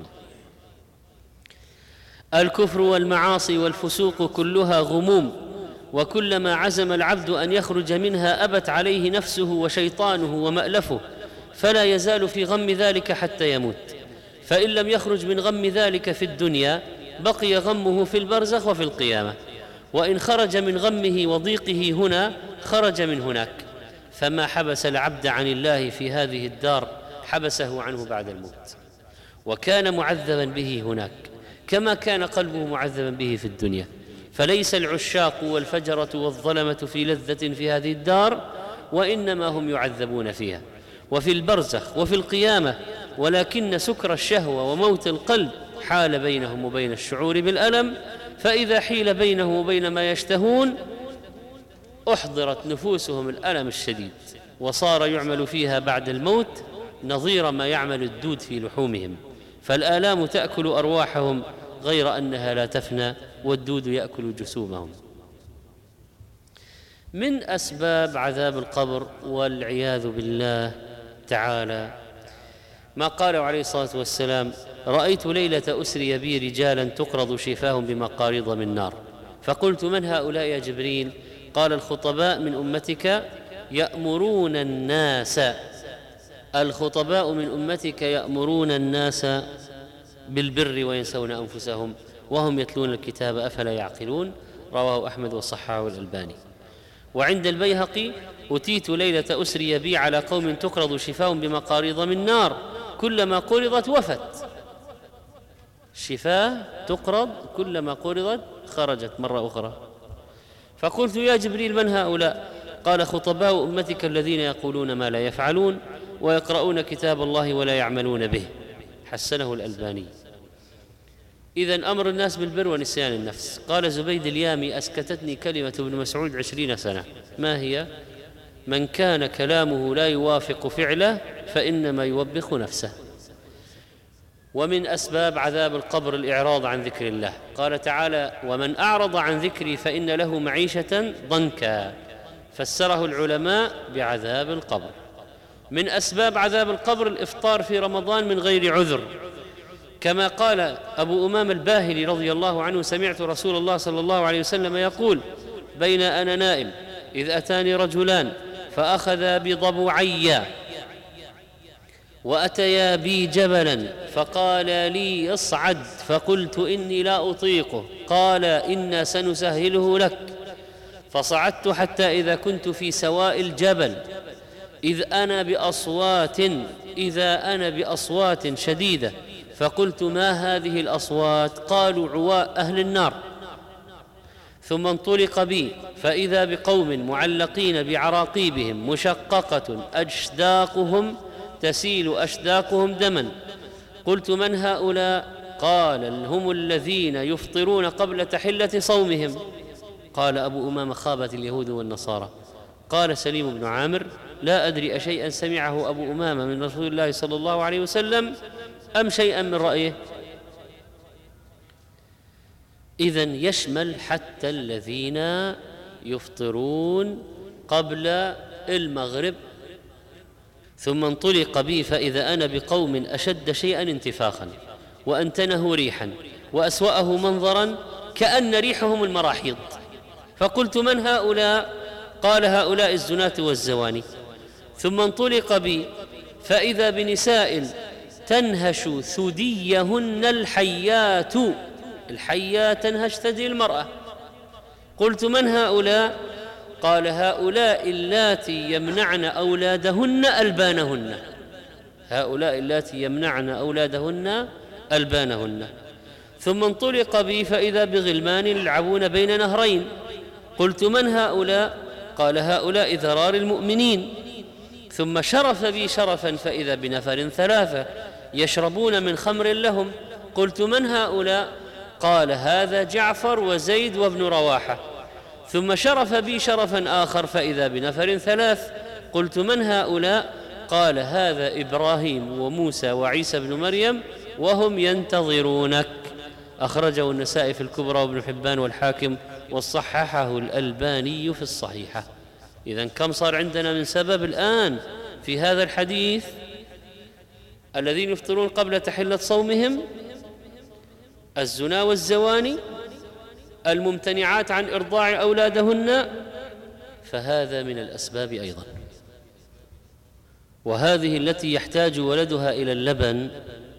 الكفر والمعاصي والفسوق كلها غموم، وكلما عزم العبد أن يخرج منها أبت عليه نفسه وشيطانه ومألفه، فلا يزال في غم ذلك حتى يموت. فإن لم يخرج من غم ذلك في الدنيا بقي غمه في البرزخ وفي القيامة، وإن خرج من غمه وضيقه هنا خرج من هناك. فما حبس العبد عن الله في هذه الدار حبسه عنه بعد الموت، وكان معذبا به هناك كما كان قلبه معذبا به في الدنيا. فليس العشاق والفجرة والظلمة في لذة في هذه الدار، وإنما هم يعذبون فيها وفي البرزخ وفي القيامة، ولكن سكر الشهوة وموت القلب حال بينهم وبين الشعور بالألم. فإذا حيل بينهم وبين ما يشتهون أحضرت نفوسهم الألم الشديد، وصار يعمل فيها بعد الموت نظير ما يعمل الدود في لحومهم، فالآلام تأكل أرواحهم غير أنها لا تفنى، والدود يأكل جسومهم. من أسباب عذاب القبر والعياذ بالله تعالى ما قاله عليه الصلاة والسلام: رأيت ليلة أسري بي رجالا تقرض شفاهم بمقاريض من نار، فقلت: من هؤلاء يا جبريل؟ قال: الخطباء من أمتك يأمرون الناس، الخطباء من أمتك يأمرون الناس بالبر وينسون أنفسهم وهم يتلون الكتاب أفلا يعقلون. رواه أحمد وصححه الألباني. وعند البيهقي: أتيت ليلة أسري بي على قوم تقرض شفاء بمقاريض من نار كلما قرضت وفت. شفاه تقرض كلما قرضت خرجت مرة أخرى. فقلت: يا جبريل من هؤلاء؟ قال: خطباء أمتك الذين يقولون ما لا يفعلون ويقرؤون كتاب الله ولا يعملون به. حسنه الألباني. إذن أمر الناس بالبر ونسيان النفس. قال زبيد اليامي: أسكتتني كلمة ابن مسعود عشرين سنة. ما هي؟ من كان كلامه لا يوافق فعله فإنما يوبخ نفسه. ومن أسباب عذاب القبر الإعراض عن ذكر الله. قال تعالى: ومن أعرض عن ذكري فإن له معيشة ضنكا، فسره العلماء بعذاب القبر. من أسباب عذاب القبر الإفطار في رمضان من غير عذر، كما قال أبو أمامة الباهلي رضي الله عنه: سمعت رسول الله صلى الله عليه وسلم يقول: بين أنا نائم إذ أتاني رجلان فأخذا بضبعي وأتيا بي جبلا فقال لي اصعد، فقلت إني لا أطيقه، قال إنا سنسهله لك، فصعدت حتى إذا كنت في سواء الجبل إذ أنا بأصوات إذا أنا بأصوات شديدة، فقلت: ما هذه الأصوات؟ قالوا: عواء أهل النار. ثم انطلق بي فإذا بقوم معلقين بعراقيبهم مشققة أشداقهم تسيل أشداقهم دما. قلت: من هؤلاء؟ قال: هم الذين يفطرون قبل تحلة صومهم. قال أبو أمامة: خابت اليهود والنصارى. قال سليم بن عامر: لا أدري أشيئا سمعه أبو أمامة من رسول الله صلى الله عليه وسلم أم شيئا من رأيه. إذن يشمل حتى الذين يفطرون قبل المغرب. ثم انطلق بي فإذا أنا بقوم أشد شيئا انتفاخا وأنتنه ريحا وأسوأه منظرا كأن ريحهم المراحيض. فقلت: من هؤلاء؟ قال: هؤلاء الزناة والزواني. ثم انطلق بي فإذا بنساء تنهش ثديهن الحيات، الحيات تنهش ثدي المرأة. قلت: من هؤلاء؟ قال: هؤلاء اللاتي يمنعن أولادهن ألبانهن، هؤلاء اللاتي يمنعن أولادهن ألبانهن. ثم انطلق بي فإذا بغلمان يلعبون بين نهرين. قلت: من هؤلاء؟ قال: هؤلاء ذرار المؤمنين. ثم شرف بي شرفا فإذا بنفر ثلاثة يشربون من خمر لهم. قلت: من هؤلاء؟ قال: هذا جعفر وزيد وابن رواحة. ثم شرف بي شرفا آخر فإذا بنفر ثلاث. قلت: من هؤلاء؟ قال: هذا إبراهيم وموسى وعيسى بن مريم وهم ينتظرونك. أخرجه النسائي في الكبرى وابن حبان والحاكم وصححه الألباني في الصحيحة. إذن كم صار عندنا من سبب الآن في هذا الحديث؟ الذين يفطرون قبل تحلة صومهم، الزنا والزواني، الممتنعات عن إرضاع أولادهن، فهذا من الأسباب أيضا. وهذه التي يحتاج ولدها إلى اللبن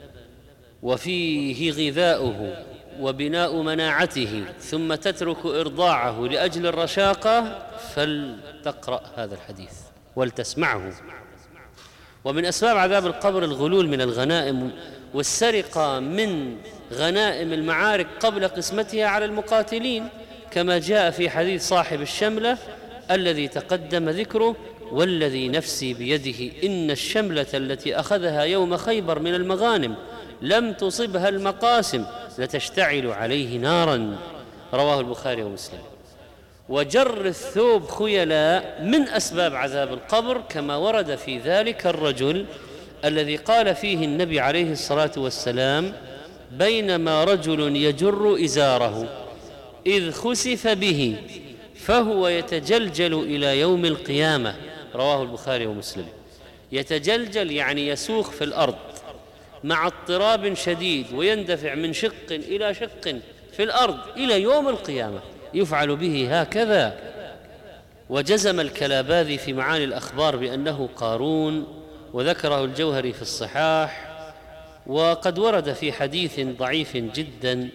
وفيه غذاؤه وبناء مناعته ثم تترك إرضاعه لأجل الرشاقة، فلتقرأ هذا الحديث ولتسمعه. ومن أسباب عذاب القبر الغلول من الغنائم والسرقة من غنائم المعارك قبل قسمتها على المقاتلين، كما جاء في حديث صاحب الشملة الذي تقدم ذكره: والذي نفسي بيده إن الشملة التي أخذها يوم خيبر من المغانم لم تصبها المقاسم لتشتعل عليه نارا. رواه البخاري ومسلم. وجر الثوب خيلاء من أسباب عذاب القبر، كما ورد في ذلك الرجل الذي قال فيه النبي عليه الصلاة والسلام: بينما رجل يجر إزاره إذ خسف به فهو يتجلجل إلى يوم القيامة. رواه البخاري ومسلم. يتجلجل يعني يسوق في الأرض مع اضطراب شديد ويندفع من شق إلى شق في الأرض إلى يوم القيامة، يفعل به هكذا. وجزم الكلاباذي في معاني الأخبار بأنه قارون، وذكره الجوهري في الصحاح، وقد ورد في حديث ضعيف جدا.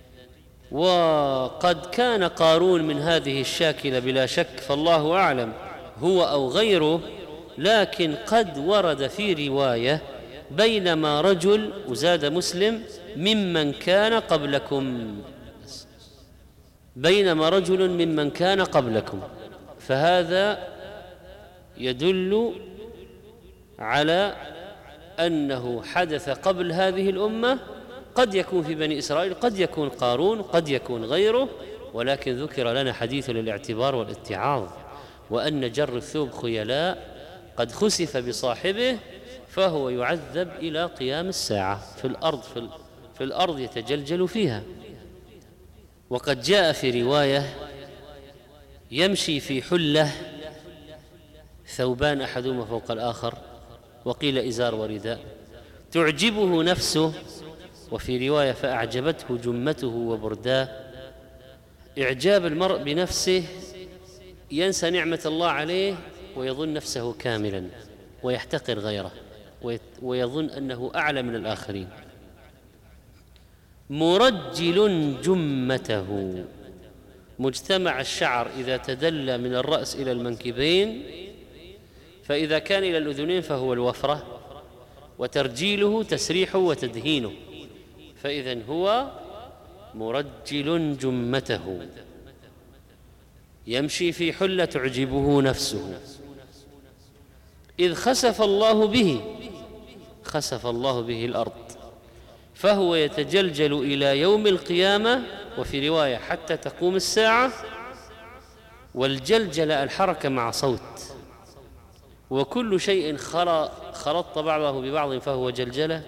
وقد كان قارون من هذه الشاكلة بلا شك، فالله أعلم هو أو غيره، لكن قد ورد في رواية بينما رجل، وزاد مسلم، ممن كان قبلكم، بينما رجل ممن كان قبلكم، فهذا يدل على أنه حدث قبل هذه الأمة، قد يكون في بني إسرائيل، قد يكون قارون، قد يكون غيره، ولكن ذكر لنا حديث للاعتبار والاتعاظ، وأن جر الثوب خيلاء قد خسف بصاحبه فهو يعذب إلى قيام الساعة في الأرض، في, في الأرض يتجلجل فيها. وقد جاء في رواية يمشي في حلة ثوبان أحدهما فوق الآخر، وقيل إزار ورداء، تعجبه نفسه، وفي رواية فأعجبته جمته وبرداه. إعجاب المرء بنفسه ينسى نعمة الله عليه ويظن نفسه كاملا ويحتقر غيره ويظن أنه أعلى من الآخرين. مرجل جمته، مجتمع الشعر إذا تدلى من الرأس إلى المنكبين، فإذا كان إلى الأذنين فهو الوفرة، وترجيله تسريحه وتدهينه، فإذن هو مرجل جمته، يمشي في حلة تعجبه نفسه. إذ خسف الله به، خسف الله به الأرض، فهو يتجلجل إلى يوم القيامة، وفي رواية حتى تقوم الساعة. والجلجلة الحركة مع صوت، وكل شيء خلط بعضه ببعض فهو جلجلة،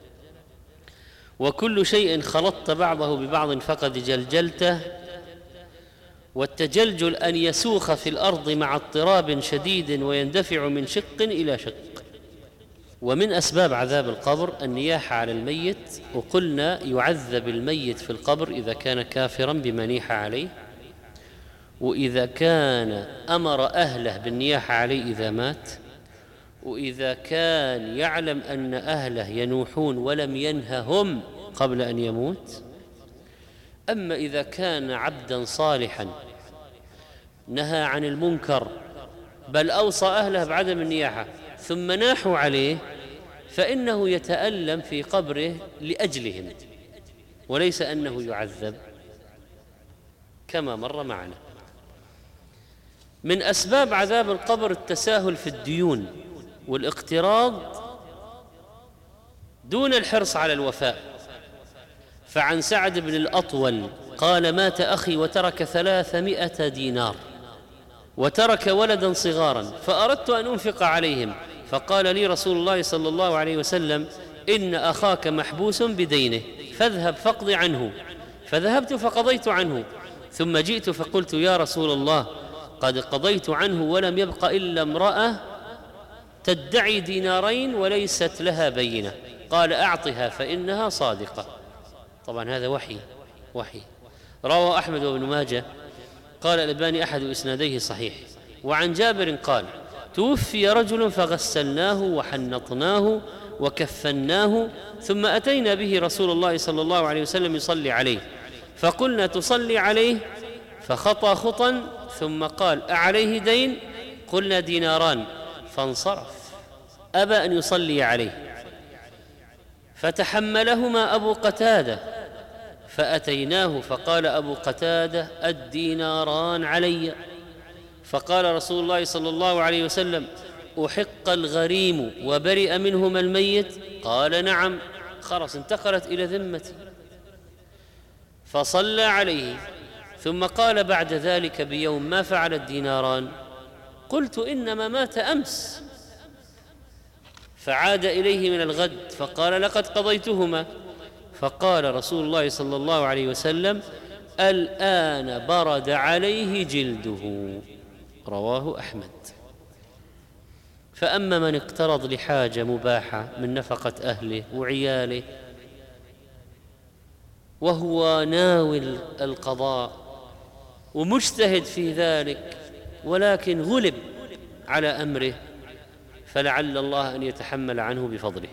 وكل شيء خلطت بعضه ببعض فقد جلجلته. والتجلجل أن يسوخ في الأرض مع اضطراب شديد ويندفع من شق إلى شق. ومن أسباب عذاب القبر النياحة على الميت، وقلنا يعذب الميت في القبر إذا كان كافرا بما نيح عليه، وإذا كان أمر أهله بالنياحة عليه إذا مات، وإذا كان يعلم أن أهله ينوحون ولم ينههم قبل أن يموت. أما إذا كان عبدا صالحا نهى عن المنكر بل أوصى أهله بعدم النياحة ثم ناحوا عليه، فإنه يتألم في قبره لأجلهم، وليس أنه يعذب كما مر معنا. من أسباب عذاب القبر التساهل في الديون والاقتراض دون الحرص على الوفاء. فعن سعد بن الأطول قال: مات أخي وترك ثلاثمائة دينار وترك ولدا صغارا، فأردت أن أنفق عليهم، فقال لي رسول الله صلى الله عليه وسلم: إن أخاك محبوس بدينه فاذهب فاقض عنه. فذهبت فقضيت عنه، ثم جئت فقلت: يا رسول الله، قد قضيت عنه ولم يبق إلا امرأة تدعي دينارين وليست لها بينة. قال: أعطها فإنها صادقة. طبعا هذا وحي وحي رواه أحمد وابن ماجه، قال الألباني أحد إسناديه صحيح. وعن جابر قال: توفي رجل فغسلناه وحنطناه وكفناه، ثم أتينا به رسول الله صلى الله عليه وسلم يصلي عليه، فقلنا: تصلي عليه؟ فخطى خطا ثم قال: أعليه دين؟ قلنا: ديناران. فانصرف، أبى أن يصلي عليه، فتحملهما أبو قتادة، فأتيناه فقال أبو قتادة: الديناران علي. فقال رسول الله صلى الله عليه وسلم: أحق الغريم وبرئ منهما الميت؟ قال: نعم. خلاص انتقلت إلى ذمتي. فصلى عليه، ثم قال بعد ذلك بيوم: ما فعل الديناران؟ قلت: إنما مات أمس. فعاد إليه من الغد فقال: لقد قضيتهما. فقال رسول الله صلى الله عليه وسلم: الآن برد عليه جلده. رواه أحمد. فأما من اقترض لحاجة مباحة من نفقة أهله وعياله وهو ناوي القضاء ومجتهد في ذلك، ولكن غلب على أمره، فلعل الله أن يتحمل عنه بفضله.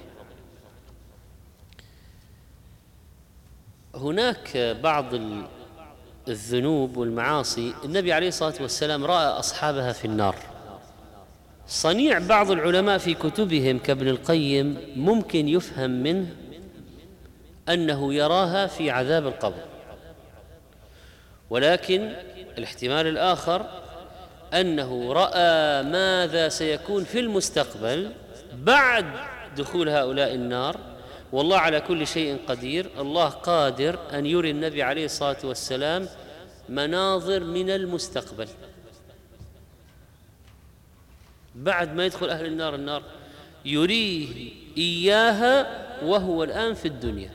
هناك بعض الذنوب والمعاصي النبي عليه الصلاة والسلام رأى أصحابها في النار. صنيع بعض العلماء في كتبهم كابن القيم ممكن يفهم منه أنه يراها في عذاب القبر، ولكن الاحتمال الآخر أنه رأى ماذا سيكون في المستقبل بعد دخول هؤلاء النار. والله على كل شيء قدير، الله قادر أن يري النبي عليه الصلاة والسلام مناظر من المستقبل بعد ما يدخل أهل النار النار، يريه إياها وهو الآن في الدنيا،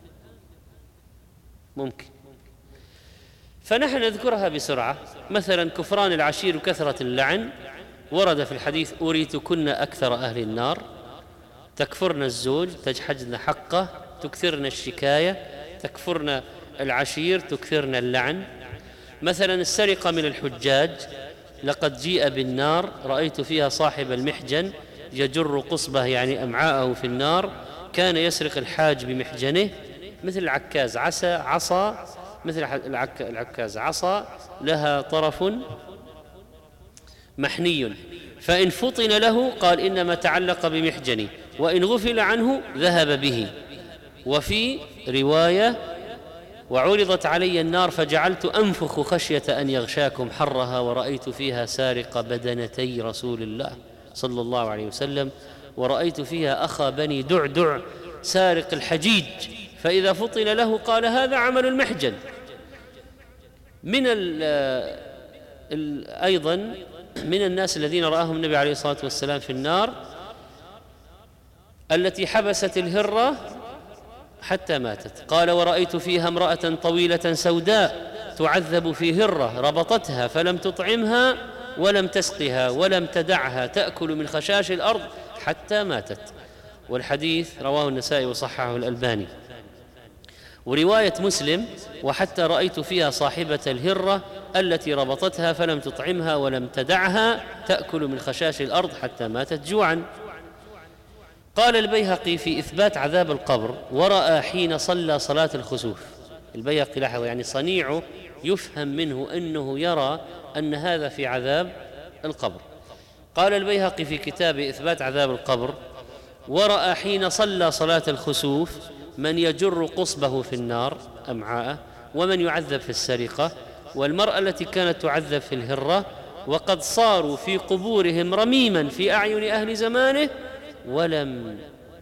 ممكن. فنحن نذكرها بسرعة. مثلا كفران العشير وكثرة اللعن، ورد في الحديث أريتكن أكثر أهل النار، تكفرن الزوج، تجحدن حقه، تكثرن الشكاية، تكفرن العشير، تكثرن اللعن. مثلا السرقة من الحجاج، لقد جيء بالنار رأيت فيها صاحب المحجن يجر قصبه يعني أمعاءه في النار، كان يسرق الحاج بمحجنه، مثل العكاز عسى عصا، مثل العك العكاز عصا لها طرف محني، فإن فطن له قال إنما تعلق بمحجني، وإن غفل عنه ذهب به. وفي رواية وعرضت علي النار فجعلت أنفخ خشية أن يغشاكم حرها، ورأيت فيها سارق بدنتي رسول الله صلى الله عليه وسلم، ورأيت فيها أخا بني دعدع سارق الحجيج، فإذا فطن له قال هذا عمل المحجن. من ال ال أيضا من الناس الذين رآهم النبي عليه الصلاة والسلام في النار التي حبست الهرة حتى ماتت، قال ورأيت فيها امرأة طويلة سوداء تعذب في هرة ربطتها فلم تطعمها ولم تسقها ولم تدعها تأكل من خشاش الأرض حتى ماتت. والحديث رواه النسائي وصححه الألباني. ورواية مسلم وحتى رأيت فيها صاحبة الهرة التي ربطتها فلم تطعمها ولم تدعها تأكل من خشاش الأرض حتى ماتت جوعا. قال البيهقي في إثبات عذاب القبر ورأى حين صلى صلاة الخسوف. البيهقي لاحظ يعني صنيعه يفهم منه أنه يرى أن هذا في عذاب القبر. قال البيهقي في كتاب إثبات عذاب القبر ورأى حين صلى صلاة الخسوف من يجر قصبه في النار أمعاءه، ومن يعذب في السرقة، والمرأة التي كانت تعذب في الهرة، وقد صاروا في قبورهم رميما في أعين أهل زمانه، ولم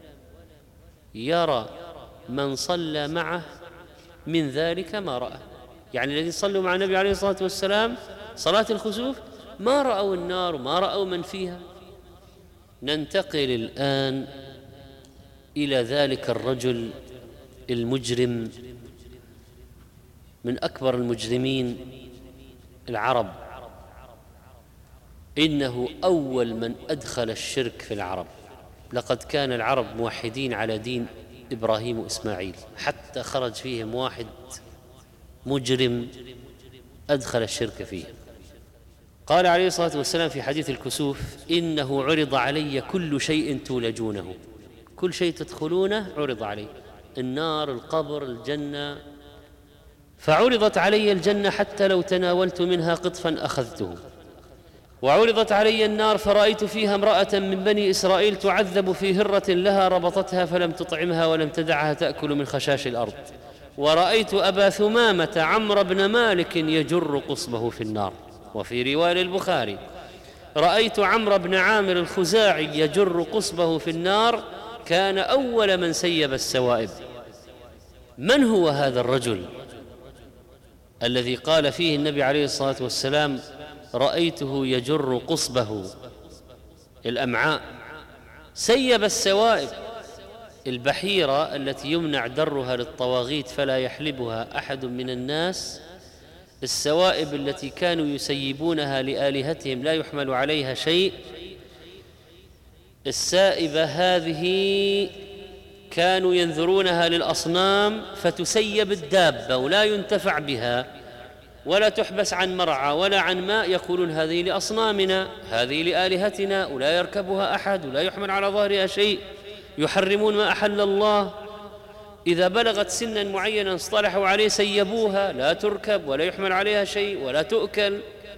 يرى من صلى معه من ذلك ما رأى. يعني الذين صلوا مع النبي عليه الصلاة والسلام صلاة الخسوف ما رأوا النار وما رأوا من فيها. ننتقل الآن إلى ذلك الرجل المجرم من أكبر المجرمين العرب، إنه أول من أدخل الشرك في العرب. لقد كان العرب موحدين على دين إبراهيم وإسماعيل، حتى خرج فيهم واحد مجرم أدخل الشرك فيه. قال عليه الصلاة والسلام في حديث الكسوف إنه عرض علي كل شيء تولجونه، كل شيء تدخلونه عرض علي، النار، القبر، الجنة. فعرضت علي الجنة حتى لو تناولت منها قطفا أخذته، وعرضت علي النار فرأيت فيها امرأة من بني إسرائيل تعذب في هرة لها ربطتها فلم تطعمها ولم تدعها تأكل من خشاش الأرض، ورأيت أبا ثمامة عمرو بن مالك يجر قصبه في النار. وفي رواية البخاري رأيت عمرو بن عامر الخزاعي يجر قصبه في النار، كان أول من سيب السوائب. من هو هذا الرجل الذي قال فيه النبي عليه الصلاة والسلام رأيته يجر قصبه الأمعاء؟ سيب السوائب، البحيرة التي يمنع درها للطواغيت فلا يحلبها أحد من الناس، السوائب التي كانوا يسيبونها لآلهتهم لا يحمل عليها شيء، السائبة هذه كانوا ينذرونها للأصنام فتسيب الدابة ولا ينتفع بها، ولا تحبس عن مرعى ولا عن ماء، يقولون هذه لأصنامنا، هذه لآلهتنا، ولا يركبها أحد ولا يحمل على ظهرها شيء، يحرمون ما أحل الله، إذا بلغت سنا معينا اصطلحوا عليه سيبوها، لا تركب ولا يحمل عليها شيء ولا تؤكل.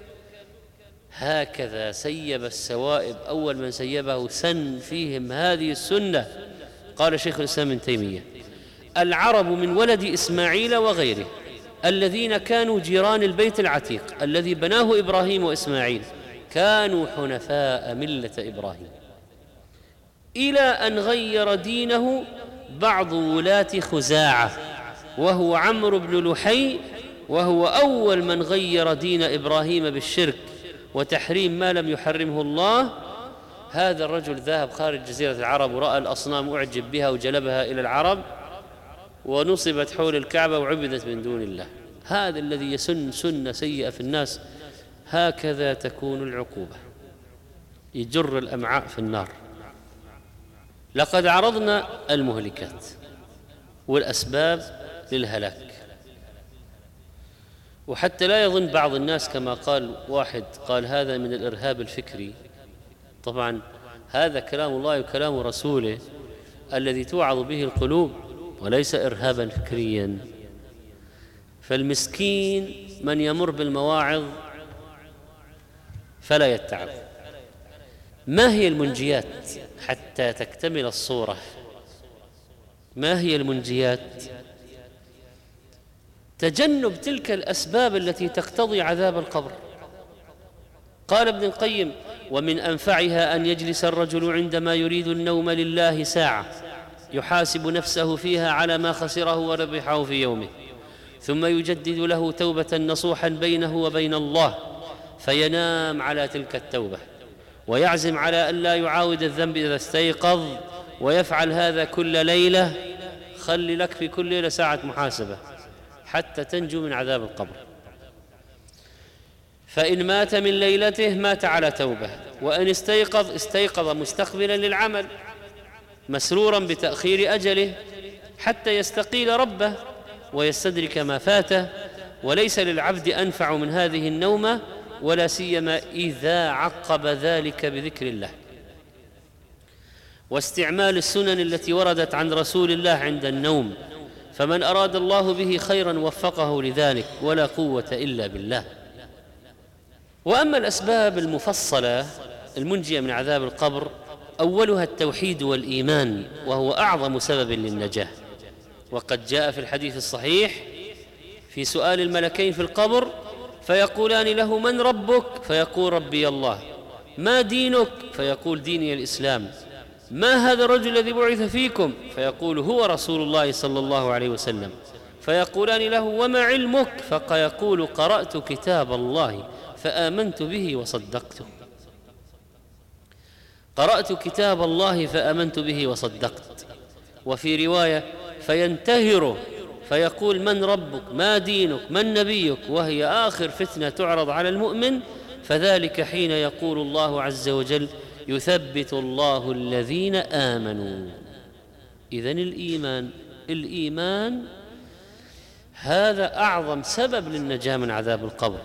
هكذا سيب السوائب، أول من سيبه سن فيهم هذه السنة. قال شيخ الإسلام ابن تيمية: العرب من ولد إسماعيل وغيره الذين كانوا جيران البيت العتيق الذي بناه إبراهيم وإسماعيل كانوا حنفاء ملة إبراهيم، إلى أن غير دينه بعض ولاة خزاعة وهو عمرو بن لحي، وهو أول من غير دين إبراهيم بالشرك وتحريم ما لم يحرمه الله. هذا الرجل ذهب خارج جزيرة العرب ورأى الأصنام أعجب بها وجلبها إلى العرب ونصبت حول الكعبة وعبدت من دون الله. هذا الذي يسن سنة سيئة في الناس. هكذا تكون العقوبة، يجر الأمعاء في النار. لقد عرضنا المهلكات والأسباب للهلاك، وحتى لا يظن بعض الناس كما قال واحد، قال هذا من الإرهاب الفكري. طبعا هذا كلام الله وكلام رسوله الذي توعظ به القلوب، وليس إرهابا فكريا. فالمسكين من يمر بالمواعظ فلا يتعظ. ما هي المنجيات حتى تكتمل الصورة؟ ما هي المنجيات؟ تجنب تلك الأسباب التي تقتضي عذاب القبر. قال ابن القيم: ومن أنفعها أن يجلس الرجل عندما يريد النوم لله ساعة يحاسب نفسه فيها على ما خسره وربحه في يومه، ثم يجدد له توبة نصوحا بينه وبين الله، فينام على تلك التوبة ويعزم على أن لا يعاود الذنب إذا استيقظ، ويفعل هذا كل ليلة. خلي لك في كل ليلة ساعة محاسبة حتى تنجو من عذاب القبر. فإن مات من ليلته مات على توبة، وإن استيقظ استيقظ مستقبلا للعمل مسرورا بتأخير أجله حتى يستقيل ربه ويستدرك ما فاته. وليس للعبد أنفع من هذه النومة، ولا سيما إذا عقب ذلك بذكر الله واستعمال السنن التي وردت عن رسول الله عند النوم. فمن أراد الله به خيرا وفقه لذلك، ولا قوة إلا بالله. وأما الأسباب المفصلة المنجية من عذاب القبر، أولها التوحيد والإيمان، وهو أعظم سبب للنجاة. وقد جاء في الحديث الصحيح في سؤال الملكين في القبر فيقولان له: من ربك؟ فيقول: ربي الله. ما دينك؟ فيقول: ديني الإسلام. ما هذا الرجل الذي بعث فيكم؟ فيقول: هو رسول الله صلى الله عليه وسلم. فيقولان له: وما علمك؟ فيقول: قرأت كتاب الله فآمنت به وصدقته. قرأت كتاب الله فآمنت به وصدقت. وفي رواية: فينتهر فيقول: من ربك؟ ما دينك؟ من نبيك؟ وهي آخر فتنة تعرض على المؤمن. فذلك حين يقول الله عز وجل: يثبت الله الذين آمنوا. إذن الإيمان الإيمان هذا أعظم سبب للنجاة من عذاب القبر.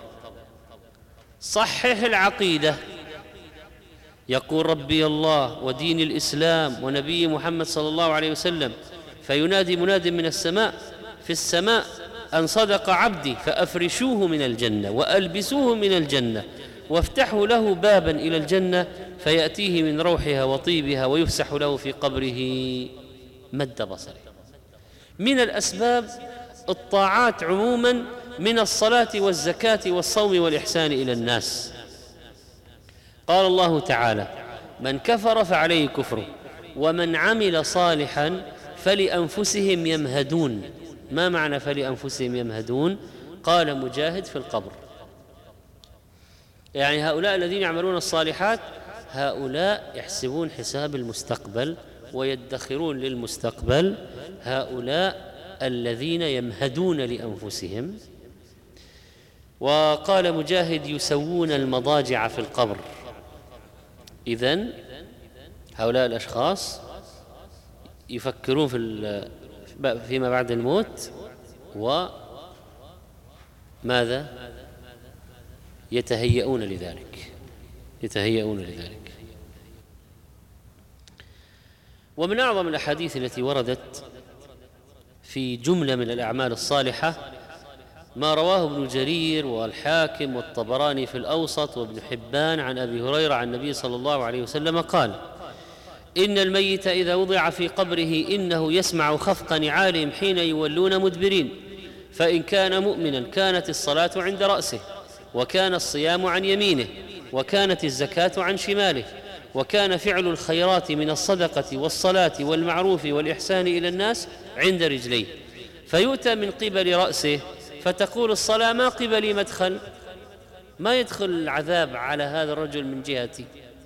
صحح العقيدة، يقول: ربي الله ودين الإسلام ونبي محمد صلى الله عليه وسلم، فينادي مناد من السماء في السماء: أن صدق عبدي فأفرشوه من الجنة وألبسوه من الجنة وافتحوا له بابا إلى الجنة فيأتيه من روحها وطيبها ويفسح له في قبره مد بصره. من الأسباب الطاعات عموما، من الصلاة والزكاة والصوم والإحسان إلى الناس. قال الله تعالى: من كفر فعليه كفره ومن عمل صالحا فلأنفسهم يمهدون. ما معنى فلأنفسهم يمهدون؟ قال مجاهد: في القبر. يعني هؤلاء الذين يعملون الصالحات هؤلاء يحسبون حساب المستقبل ويدخرون للمستقبل، هؤلاء الذين يمهدون لأنفسهم. وقال مجاهد: يسوون المضاجع في القبر. إذن هؤلاء الأشخاص يفكرون في فيما بعد الموت ماذا؟ يتهيئون لذلك يتهيئون لذلك ومن أعظم الأحاديث التي وردت في جملة من الأعمال الصالحة ما رواه ابن جرير والحاكم والطبراني في الأوسط وابن حبان عن أبي هريرة عن النبي صلى الله عليه وسلم قال: إن الميت إذا وضع في قبره إنه يسمع خفق نعالهم حين يولون مدبرين، فإن كان مؤمنا كانت الصلاة عند رأسه، وكان الصيام عن يمينه، وكانت الزكاة عن شماله، وكان فعل الخيرات من الصدقة والصلاة والمعروف والإحسان إلى الناس عند رجليه، فيؤتى من قبل رأسه فتقول الصلاة: ما قبلي مدخل، ما يدخل العذاب على هذا الرجل من جهتي.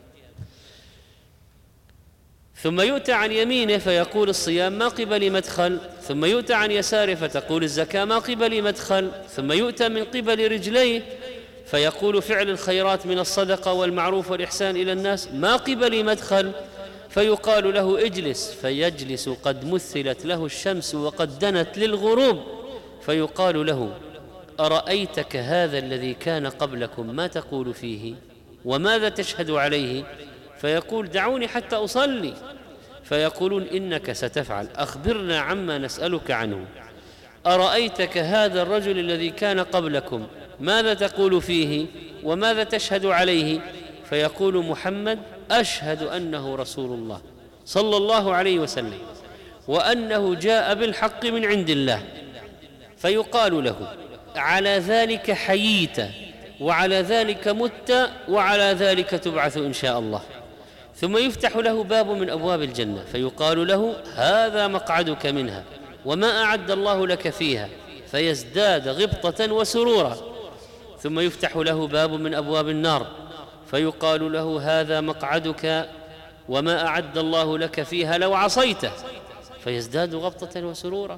ثم يؤتى عن يمينه فيقول الصيام: ما قبلي مدخل. ثم يؤتى عن يساره فتقول الزكاة: ما قبلي مدخل. ثم يؤتى من قبل رجليه فيقول فعل الخيرات من الصدقة والمعروف والإحسان إلى الناس: ما قبلي مدخل. فيقال له: اجلس، فيجلس قد مثلت له الشمس وقد دنت للغروب، فيقال له: أرأيتك هذا الذي كان قبلكم ما تقول فيه وماذا تشهد عليه؟ فيقول: دعوني حتى أصلي. فيقولون: إنك ستفعل، أخبرنا عما نسألك عنه. أرأيتك هذا الرجل الذي كان قبلكم ماذا تقول فيه وماذا تشهد عليه؟ فيقول محمد: أشهد أنه رسول الله صلى الله عليه وسلم وأنه جاء بالحق من عند الله. فيقال له: على ذلك حييت، وعلى ذلك مت، وعلى ذلك تبعث إن شاء الله. ثم يفتح له باب من أبواب الجنة فيقال له: هذا مقعدك منها وما أعد الله لك فيها، فيزداد غبطة وسرورا. ثم يفتح له باب من أبواب النار فيقال له: هذا مقعدك وما أعد الله لك فيها لو عصيته، فيزداد غبطة وسرورا.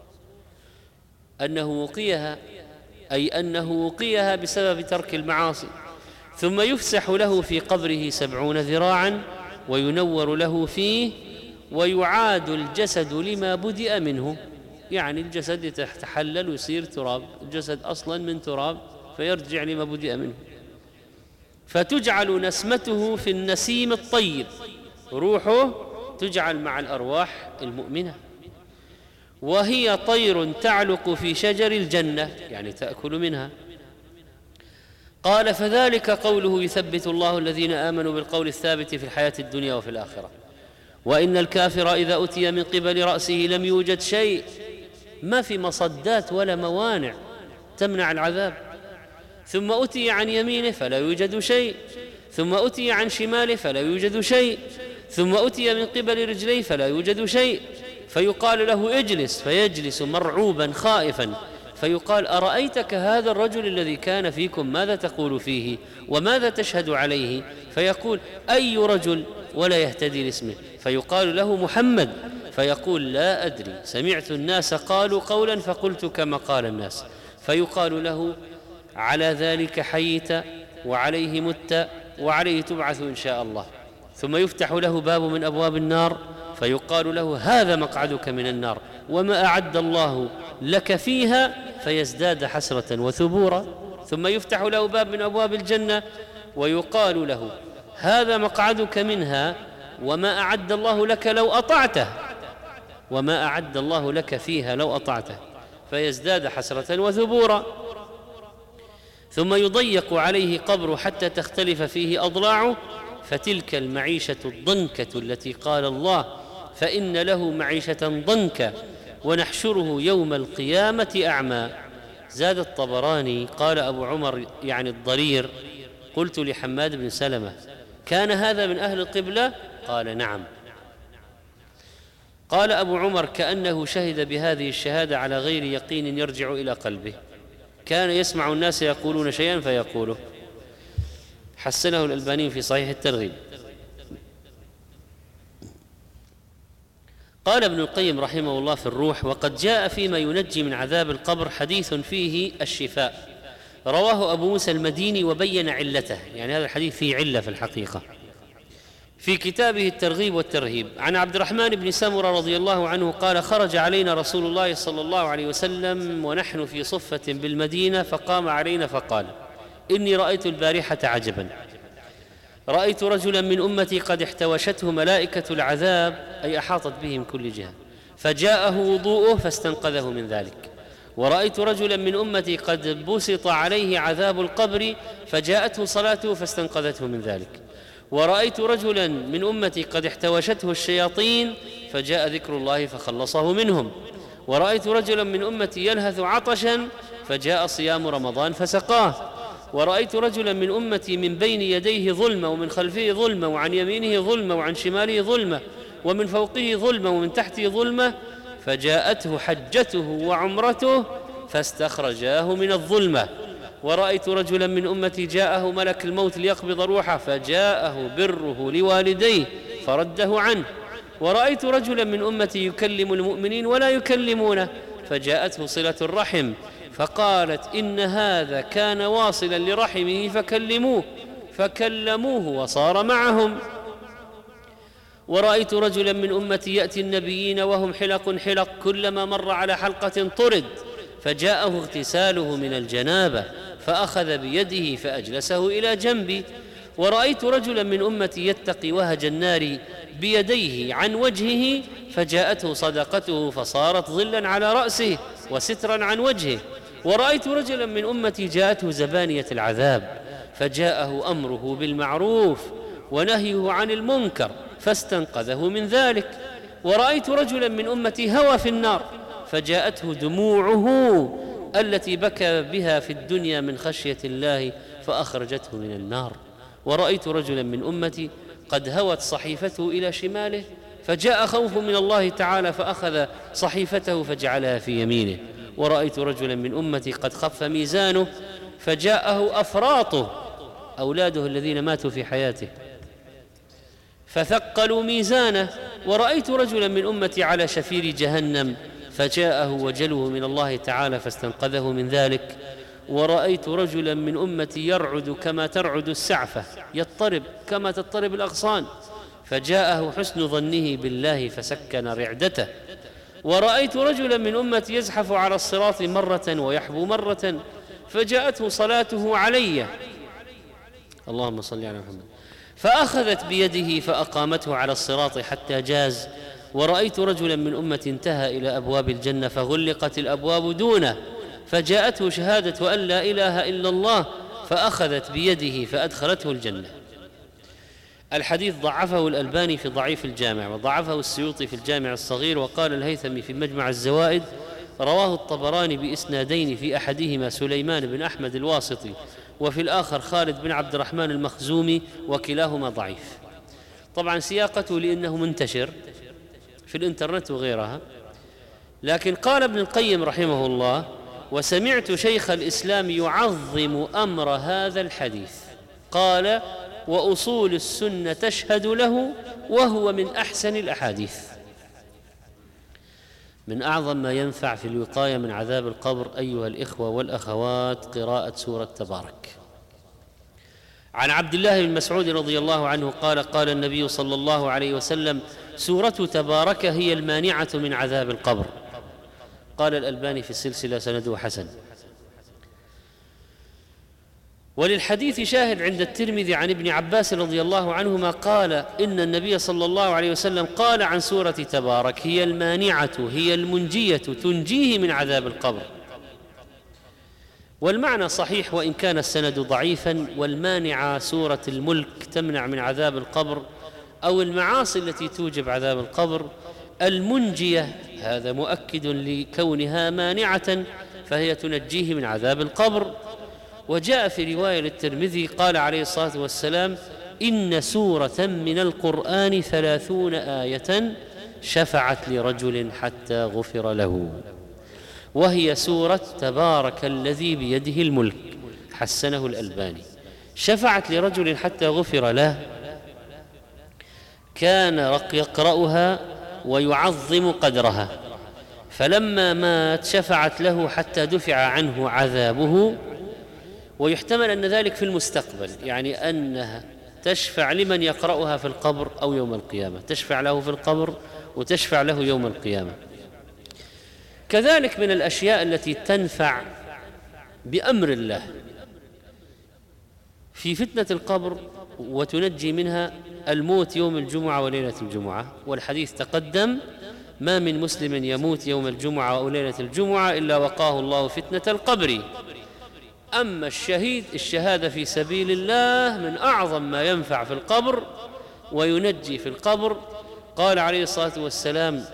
أنه وقيها، أي أنه وقيها بسبب ترك المعاصي. ثم يفسح له في قبره سبعون ذراعا وينور له فيه، ويعاد الجسد لما بدأ منه، يعني الجسد يتحلل ويصير تراب، الجسد أصلا من تراب فيرجع لما بدأ منه. فتجعل نسمته في النسيم الطيب، روحه تجعل مع الأرواح المؤمنة، وهي طير تعلق في شجر الجنة، يعني تأكل منها. قال: فذلك قوله: يثبت الله الذين آمنوا بالقول الثابت في الحياة الدنيا وفي الآخرة. وإن الكافر إذا أتي من قبل رأسه لم يوجد شيء، ما في مصدات ولا موانع تمنع العذاب. ثم أتي عن يمينه فلا يوجد شيء، ثم أتي عن شماله فلا يوجد شيء، ثم أتي من قبل رجليه فلا يوجد شيء، فيقال له: اجلس، فيجلس مرعوبا خائفا. فيقال: أرأيتك هذا الرجل الذي كان فيكم ماذا تقول فيه وماذا تشهد عليه؟ فيقول: أي رجل؟ ولا يهتدي لاسمه. فيقال له: محمد. فيقول: لا أدري، سمعت الناس قالوا قولا فقلت كما قال الناس. فيقال له: على ذلك حييت، وعليه مت، وعليه تبعث إن شاء الله. ثم يفتح له باب من أبواب النار فيقال له: هذا مقعدك من النار وما أعد الله لك فيها، فيزداد حسرة وثبورا. ثم يفتح له باب من أبواب الجنة ويقال له: هذا مقعدك منها وما أعد الله لك لو أطعته، وما أعد الله لك فيها لو أطعته، فيزداد حسرة وثبورا. ثم يضيق عليه قبره حتى تختلف فيه أضلاعه، فتلك المعيشة الضنكة التي قال الله: فإن له معيشة ضنكا ونحشره يوم القيامة أعمى. زاد الطبراني: قال أبو عمر يعني الضرير: قلت لحماد بن سلمة: كان هذا من أهل القبلة؟ قال: نعم. قال أبو عمر: كأنه شهد بهذه الشهادة على غير يقين يرجع إلى قلبه، كان يسمع الناس يقولون شيئا فيقوله. حسنه الألباني في صحيح الترغيب. قال ابن القيم رحمه الله في الروح: وقد جاء فيما ينجي من عذاب القبر حديث فيه الشفاء، رواه أبو موسى المديني وبين علته، يعني هذا الحديث فيه علة في الحقيقة، في كتابه الترغيب والترهيب عن عبد الرحمن بن سمرة رضي الله عنه قال: خرج علينا رسول الله صلى الله عليه وسلم ونحن في صفة بالمدينة، فقام علينا فقال: إني رأيت البارحة عجبا، رأيت رجلا من أمتي قد احتوشته ملائكة العذاب، أي أحاطت به من كل جهة، فجاءه وضوءه فاستنقذه من ذلك. ورأيت رجلا من أمتي قد بسط عليه عذاب القبر، فجاءته صلاته فاستنقذته من ذلك. ورأيت رجلا من أمتي قد احتوشته الشياطين، فجاء ذكر الله فخلصه منهم. ورأيت رجلا من أمتي يلهث عطشا، فجاء صيام رمضان فسقاه. ورأيت رجلا من أمتي من بين يديه ظلمة ومن خلفه ظلمة وعن يمينه ظلمة وعن شماله ظلمة ومن فوقه ظلمة ومن تحته ظلمة، فجاءته حجته وعمرته فاستخرجاه من الظلمة. ورأيت رجلا من أمتي جاءه ملك الموت ليقبض روحه، فجاءه بره لوالديه فرده عنه. ورأيت رجلا من أمتي يكلم المؤمنين ولا يكلمونه، فجاءته صلة الرحم، فقالت: إن هذا كان واصلا لرحمه فكلموه، فكلموه وصار معهم. ورأيت رجلا من أمتي يأتي النبيين وهم حلق حلق، كلما مر على حلقة طرد، فجاءه اغتساله من الجنابة، فأخذ بيده فأجلسه إلى جنبي. ورأيت رجلا من أمتي يتقي وهج النار بيديه عن وجهه، فجاءته صدقته فصارت ظلا على رأسه وسترا عن وجهه. ورأيت رجلا من أمتي جاءته زبانية العذاب، فجاءه أمره بالمعروف ونهيه عن المنكر، فاستنقذه من ذلك. ورأيت رجلا من أمتي هوى في النار، فجاءته دموعه التي بكى بها في الدنيا من خشية الله، فأخرجته من النار. ورأيت رجلا من أمتي قد هوت صحيفته إلى شماله، فجاء خوف من الله تعالى فأخذ صحيفته فجعلها في يمينه. ورأيت رجلا من أمتي قد خف ميزانه، فجاءه أفراطه أولاده الذين ماتوا في حياته فثقلوا ميزانه. ورأيت رجلا من أمتي على شفير جهنم، فجاءه وجله من الله تعالى فاستنقذه من ذلك. ورأيت رجلا من أمتي يرعد كما ترعد السعفة، يضطرب كما تضطرب الأغصان، فجاءه حسن ظنه بالله فسكن رعدته. ورأيت رجلا من أمتي يزحف على الصراط مرة ويحبو مرة، فجاءته صلاته علي، اللهم صل على محمد، فأخذت بيده فأقامته على الصراط حتى جاز. ورأيت رجلا من أمتي انتهى إلى أبواب الجنة فغلقت الأبواب دونه، فجاءته شهادة أن لا إله إلا الله، فأخذت بيده فأدخلته الجنة. الحديث ضعفه الألباني في ضعيف الجامع، وضعفه السيوطي في الجامع الصغير، وقال الهيثمي في مجمع الزوائد: رواه الطبراني بإسنادين، في أحدهما سليمان بن أحمد الواسطي، وفي الآخر خالد بن عبد الرحمن المخزومي، وكلاهما ضعيف. طبعا سياقته لأنه منتشر في الإنترنت وغيرها. لكن قال ابن القيم رحمه الله: وسمعت شيخ الإسلام يعظم أمر هذا الحديث، قال: وأصول السنة تشهد له، وهو من أحسن الأحاديث. من أعظم ما ينفع في الوقاية من عذاب القبر أيها الإخوة والأخوات قراءة سورة تبارك. عن عبد الله بن مسعود رضي الله عنه قال: قال النبي صلى الله عليه وسلم: سورة تبارك هي المانعة من عذاب القبر. قال الألباني في السلسلة سنده حسن. وللحديث شاهد عند الترمذي عن ابن عباس رضي الله عنهما قال: إن النبي صلى الله عليه وسلم قال عن سورة تبارك: هي المانعة، هي المنجية، تنجيه من عذاب القبر. والمعنى صحيح وإن كان السند ضعيفا. والمانعة سورة الملك تمنع من عذاب القبر أو المعاصي التي توجب عذاب القبر. المنجية هذا مؤكد لكونها مانعة، فهي تنجيه من عذاب القبر. وجاء في رواية للترمذي قال عليه الصلاة والسلام: إن سورة من القرآن ثلاثون آية شفعت لرجل حتى غفر له، وهي سورة تبارك الذي بيده الملك، حسنه الألباني. شفعت لرجل حتى غفر له، كان يقرأها ويعظم قدرها، فلما مات شفعت له حتى دفع عنه عذابه. ويحتمل أن ذلك في المستقبل، يعني أنها تشفع لمن يقرأها في القبر أو يوم القيامة، تشفع له في القبر وتشفع له يوم القيامة. كذلك من الأشياء التي تنفع بأمر الله في فتنة القبر وتنجي منها الموت يوم الجمعة وليلة الجمعة، والحديث تقدم: ما من مسلم يموت يوم الجمعة أو ليلة الجمعة إلا وقاه الله فتنة القبر. أما الشهيد، الشهادة في سبيل الله من أعظم ما ينفع في القبر وينجي في القبر. قال عليه الصلاة والسلام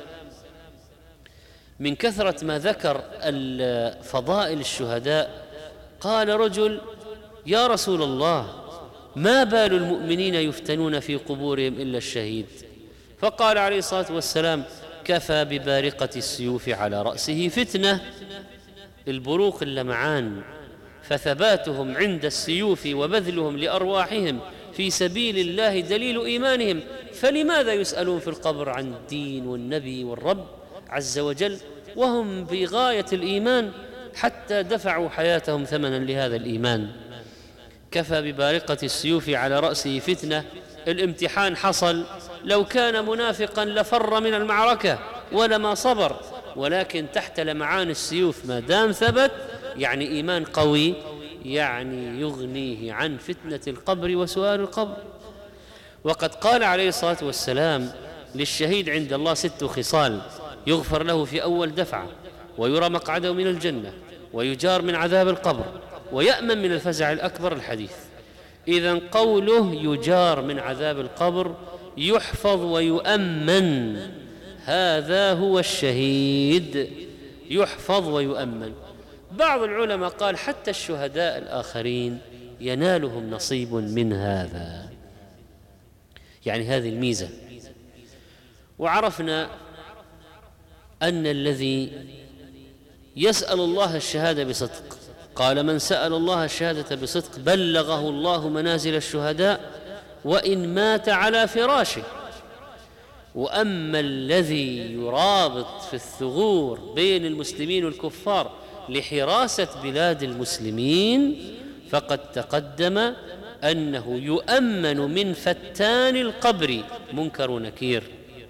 من كثرة ما ذكر فضائل الشهداء، قال رجل: يا رسول الله، ما بال المؤمنين يفتنون في قبورهم إلا الشهيد؟ فقال عليه الصلاة والسلام: كفى ببارقة السيوف على رأسه فتنة. البروق اللمعان، فثباتهم عند السيوف وبذلهم لأرواحهم في سبيل الله دليل إيمانهم، فلماذا يسألون في القبر عن الدين والنبي والرب عز وجل وهم بغاية الإيمان حتى دفعوا حياتهم ثمنا لهذا الإيمان؟ كفى ببارقة السيوف على رأسه فتنة. الامتحان حصل، لو كان منافقا لفر من المعركة ولما صبر، ولكن تحت لمعان السيوف ما دام ثبت يعني إيمان قوي، يعني يغنيه عن فتنة القبر وسؤال القبر. وقد قال عليه الصلاة والسلام: للشهيد عند الله ست خصال: يغفر له في أول دفعة، ويرى مقعده من الجنة، ويجار من عذاب القبر، ويأمن من الفزع الأكبر. الحديث. إذن قوله يجار من عذاب القبر، يحفظ ويؤمن، هذا هو الشهيد، يحفظ ويؤمن. بعض العلماء قال حتى الشهداء الآخرين ينالهم نصيب من هذا، يعني هذه الميزة. وعرفنا أن الذي يسأل الله الشهادة بصدق، قال: من سأل الله الشهادة بصدق بلغه الله منازل الشهداء وإن مات على فراشه. وأما الذي يرابط في الثغور بين المسلمين والكفار لحراسة بلاد المسلمين فقد تقدم أنه يؤمن من فتان القبر منكر ونكير.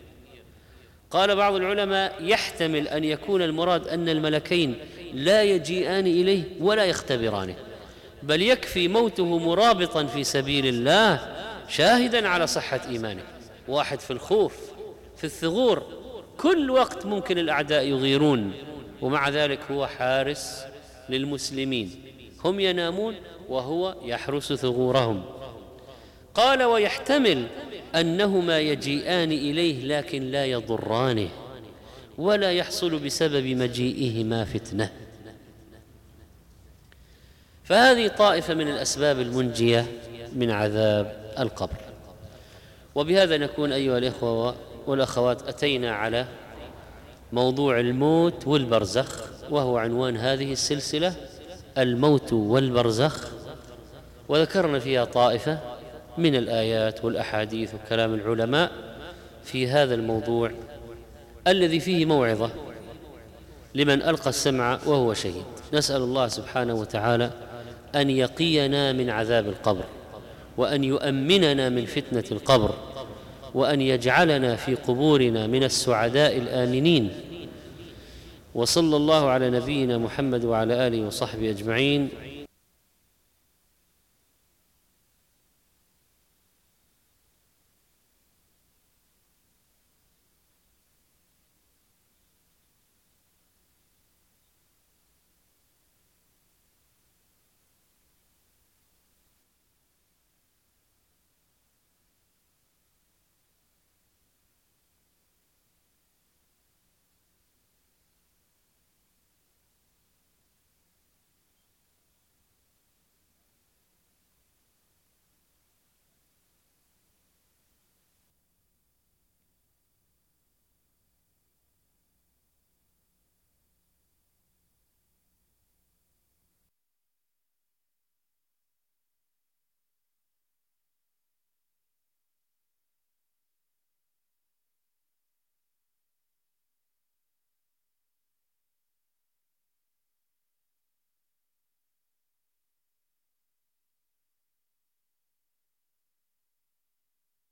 قال بعض العلماء: يحتمل أن يكون المراد أن الملكين لا يجيئان إليه ولا يختبرانه، بل يكفي موته مرابطا في سبيل الله شاهدا على صحة إيمانه. واحد في الخوف في الثغور، كل وقت ممكن الأعداء يغيرون، ومع ذلك هو حارس للمسلمين، هم ينامون وهو يحرس ثغورهم. قال: ويحتمل أنهما يجيئان إليه لكن لا يضرانه ولا يحصل بسبب مجيئهما فتنة. فهذه طائفة من الأسباب المنجية من عذاب القبر. وبهذا نكون أيها الإخوة والأخوات أتينا على موضوع الموت والبرزخ، وهو عنوان هذه السلسلة: الموت والبرزخ. وذكرنا فيها طائفة من الآيات والأحاديث وكلام العلماء في هذا الموضوع الذي فيه موعظة لمن ألقى السمع وهو شهيد. نسأل الله سبحانه وتعالى أن يقينا من عذاب القبر، وأن يؤمننا من فتنة القبر، وأن يجعلنا في قبورنا من السعداء الآمنين. وصلى الله على نبينا محمد وعلى آله وصحبه أجمعين.